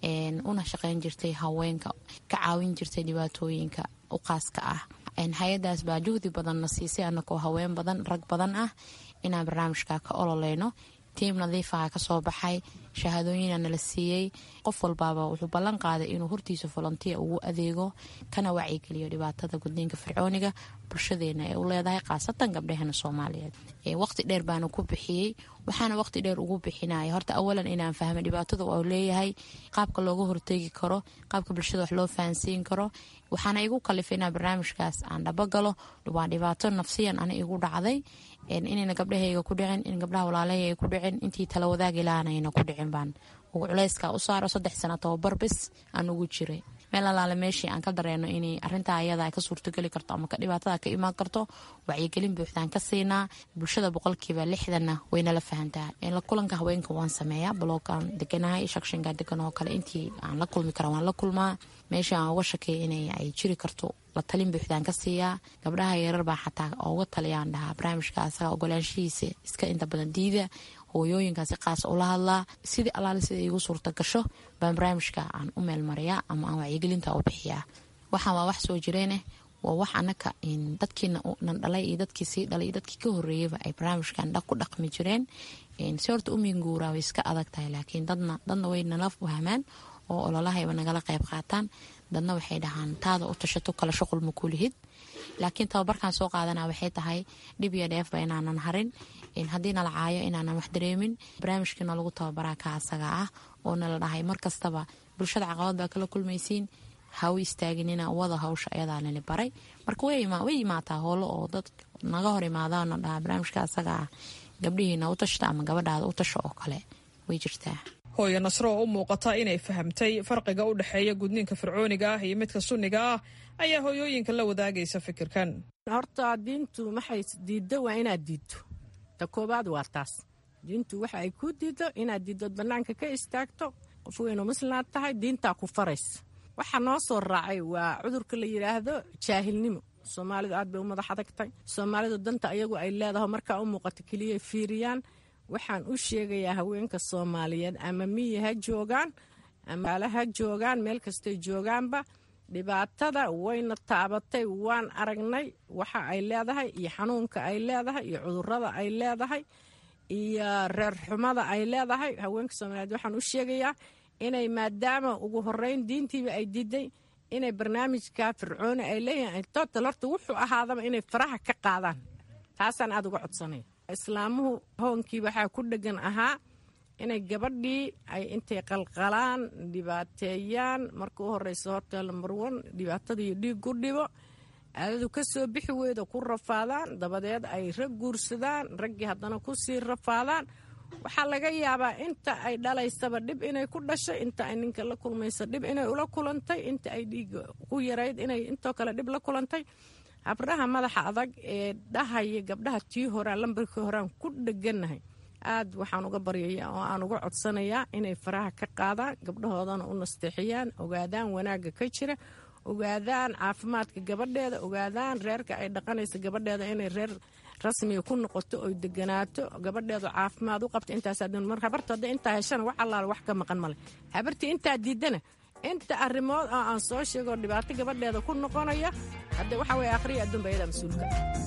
Speaker 18: una shaqeyn jirtay haweenka ka caawin jirtay dhibaatooyinka u qaaska ah hay-adaas baa juhdi badan na siisay anakoo haween badan rag badan ah inaan barnaamijka ka ololeyno tiim nadiifaha ka soo baxay, shahaadooyina nala siiyey. qof walbaaba wuxuu ballan qaaday inuu hortiisa volunteer ugu adeego kana wacyigeliyo dhibaatada gudniinka fircooniga bulshadeena ee u leedahay khaasatan gabdhaheena Soomaaliyeed. ee waqti dheer baan ku bixiyay, waxaana waqti dheer ugu bixinaya horta awalan inaan fahmo dhibaatada uu leeyahay, qaabka looga hortagi karo, qaabka bulshada wax loo fahansiin karo. waxaana igu kalifayna barnaamijkaas aan dhabagalo waa dhibaato nafsiyan ana igu dhacday inayna gabdhahayga ku dhicin, in gabdhaha walaalahayga ku dhicin, intii tala wadaagi lahaanayna ku dhicin baan ugu culayska u saaro saddex sano tababar bis aan ugu jiray. meel alaale meeshii aan ka dareeno inay arrintaa ayada ay ka suurtogeli karto ama ka dhibaatada ka imaan karto wacyigelin buuxdaan ka siinaa. bulshada boqolkiiba lixdanna wayna la fahantaa. la kulanka haweenka waan sameeyaa, bloogaan deganahay, shakshinka degan oo kale intii aan la kulmi kara waan la kulmaa. meesha aan uga shakeey inay ay jiri karto la talin buuxdaan ka siiyaa. gabdhaha yarar baa xataa uga taliyaan dhahaa barnaamijka asaga ogolaanshihiisa iska inta badan diida, hooyooyinkaasi qaas ula hadlaa. sidii alaale sida igu suurta gasho baan barnaamijka aan u meel mariyaa ama aan wacyigelinta u bixiyaa. waxaan waa wax soo jireeneh, waa wax anaka dadkiina nan dhalay iyo dadkii sii dhalay iyo dadkii ka horreeyeyba ay barnaamijkan ku dhaqmi jireen. si horta uminguuraa way iska adag tahay, laakiin dadna dadna way nala fahmaan oo ololahayba nagala qayb qaataan. dadna waxay dhahaan taada u tashato kala shuqul ma kulihid. laakiin tababarkan soo qaadanaa waxay tahay dhib iyo dheefba inaanan harin, haddii nala caayo inaanan wax dareemin. barnaamijkiina lagu tababaraa ka asaga ah oo nala dhahay mar kastaba bulshada caqabad baa kala kulmaysiin, ha u istaaginina wada hawsha ayadaa nala baray. marka way imaataa howlo oo dad naga hor imaadaana dhahaa barnaamijka asaga ah gabdhihiina u tashta ama gabadhaada u tasho oo kale way jirtaa.
Speaker 3: hooyo Nasro oo u muuqata inay fahamtay farqiga u dhexeeya gudniinka fircooniga ah iyo midka sunniga ah ayaa hooyooyinka la wadaagaysa fikirkan.
Speaker 6: horta diintu maxay diiddo waa inaad diidto. ta koobaad waa taas. diintu waxa ay ku diiddo inaad diiddood bannaanka ka istaagto. qof weyn oo muslimaad tahay diintaa ku faraysa. waxa noo soo raacay waa cudurka la yidhaahdo jaahilnimo. soomaalidu aad bay u madax adagtay. soomaalidu danta ayagu ay leedahay markaa u muuqato keliyay fiiriyaan. waxaan u sheegayaa haweenka Soomaaliyeed ama miyi ha joogaan ama ala ha joogaan meel kastay joogaanba dhibaatada wayna taabatay, waan aragnay waxa ay leedahay iyo xanuunka ay leedahay iyo cudurrada ay leedahay iyo reer xumada ay leedahay. haweenka Soomaaliyeed waxaan u sheegayaa inay maadaama ugu horeyn diintiiba ay diiday inay barnaamijka fircooni ay leeyihiin total horta wuxuu ahaadaba inay faraha ka qaadaan. taasaan aad uga codsanay. islaamuhu hoonkii waxaa ku dhegan ahaa inay gabadhii ay intay qalqalaan dhibaateeyaan. marka u horeysa horta lambar wan dhibaatada iyo dhiig ku dhibo, aadadu ka soo bixi weyda ku rafaadaan, dabadeed ay rag guursadaan, raggii haddana ku sii rafaadaan. waxaa laga yaabaa inta ay dhalaysaba dhib inay ku dhashay, inta ay ninka la kulmaysa dhib inay ula kulantay, inta ay dhiig ku yarayd inay intoo kale dhib la kulantay. habraha madaxa adag ee dhahaya gabdhaha tii horaan lambarkii horaan ku dheganahay aad waxaan uga baryayaa oo aan uga codsanayaa inay faraha ka qaadaan, gabdhahoodana u nasteexiyaan, ogaadaan wanaagga ka jira, ogaadaan caafimaadka gabadheeda, ogaadaan reerka ay dhaqanaysa gabadheeda inay reer rasmiga ku noqoto oy deganaato, gabadheedu caafimaad u qabta. intaasmar habarta hadda intaa heshana wax allaala wax ka maqan male. habartii intaa diidana inta arrimood oo aan soo sheego dhibaato gabadheeda ku noqonaya hadda waxa way akhriya adduunba iyada mas-uulka.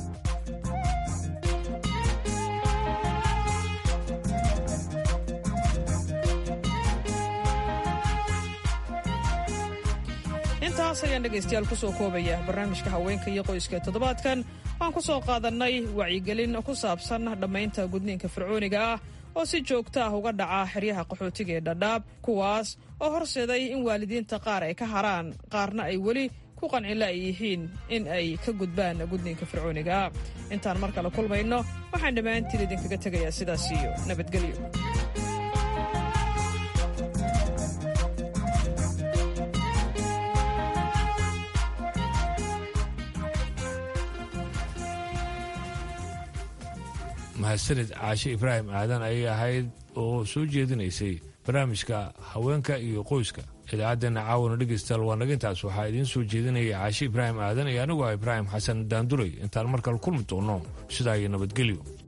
Speaker 3: intaas ayaan dhegaystayaal ku soo koobaya barnaamijka haweenka iyo qoyska toddobaadkan. waan ku soo qaadannay wacyigelin ku saabsan dhammaynta gudniinka fircooniga ah oo si joogto ah uga dhaca xeryaha qaxootiga ee Dhadhaab, kuwaas oo horseeday in waalidiinta qaar ay ka haraan, qaarna ay weli ku qancila ay yihiin in ay ka gudbaan gudniinka fircooniga. intaan mar kale kulmayno waxaan dhammaantiin idinkaga tegayaa sidaas iyo nabadgelyo.
Speaker 4: mahadsanid caashe ibraahim aadan ayay ahayd oo soo jeedinaysay barnaamijka haweenka iyo qoyska. idaacaddeena caawana dhegaystayaal waa naga intaas waxaa idiin soo jeedinaya caashe ibraahim aadan iyo anigu ah ibraahim xasan daanduray. intaan mar kale kulmi doono sidaa iyo nabadgelyo.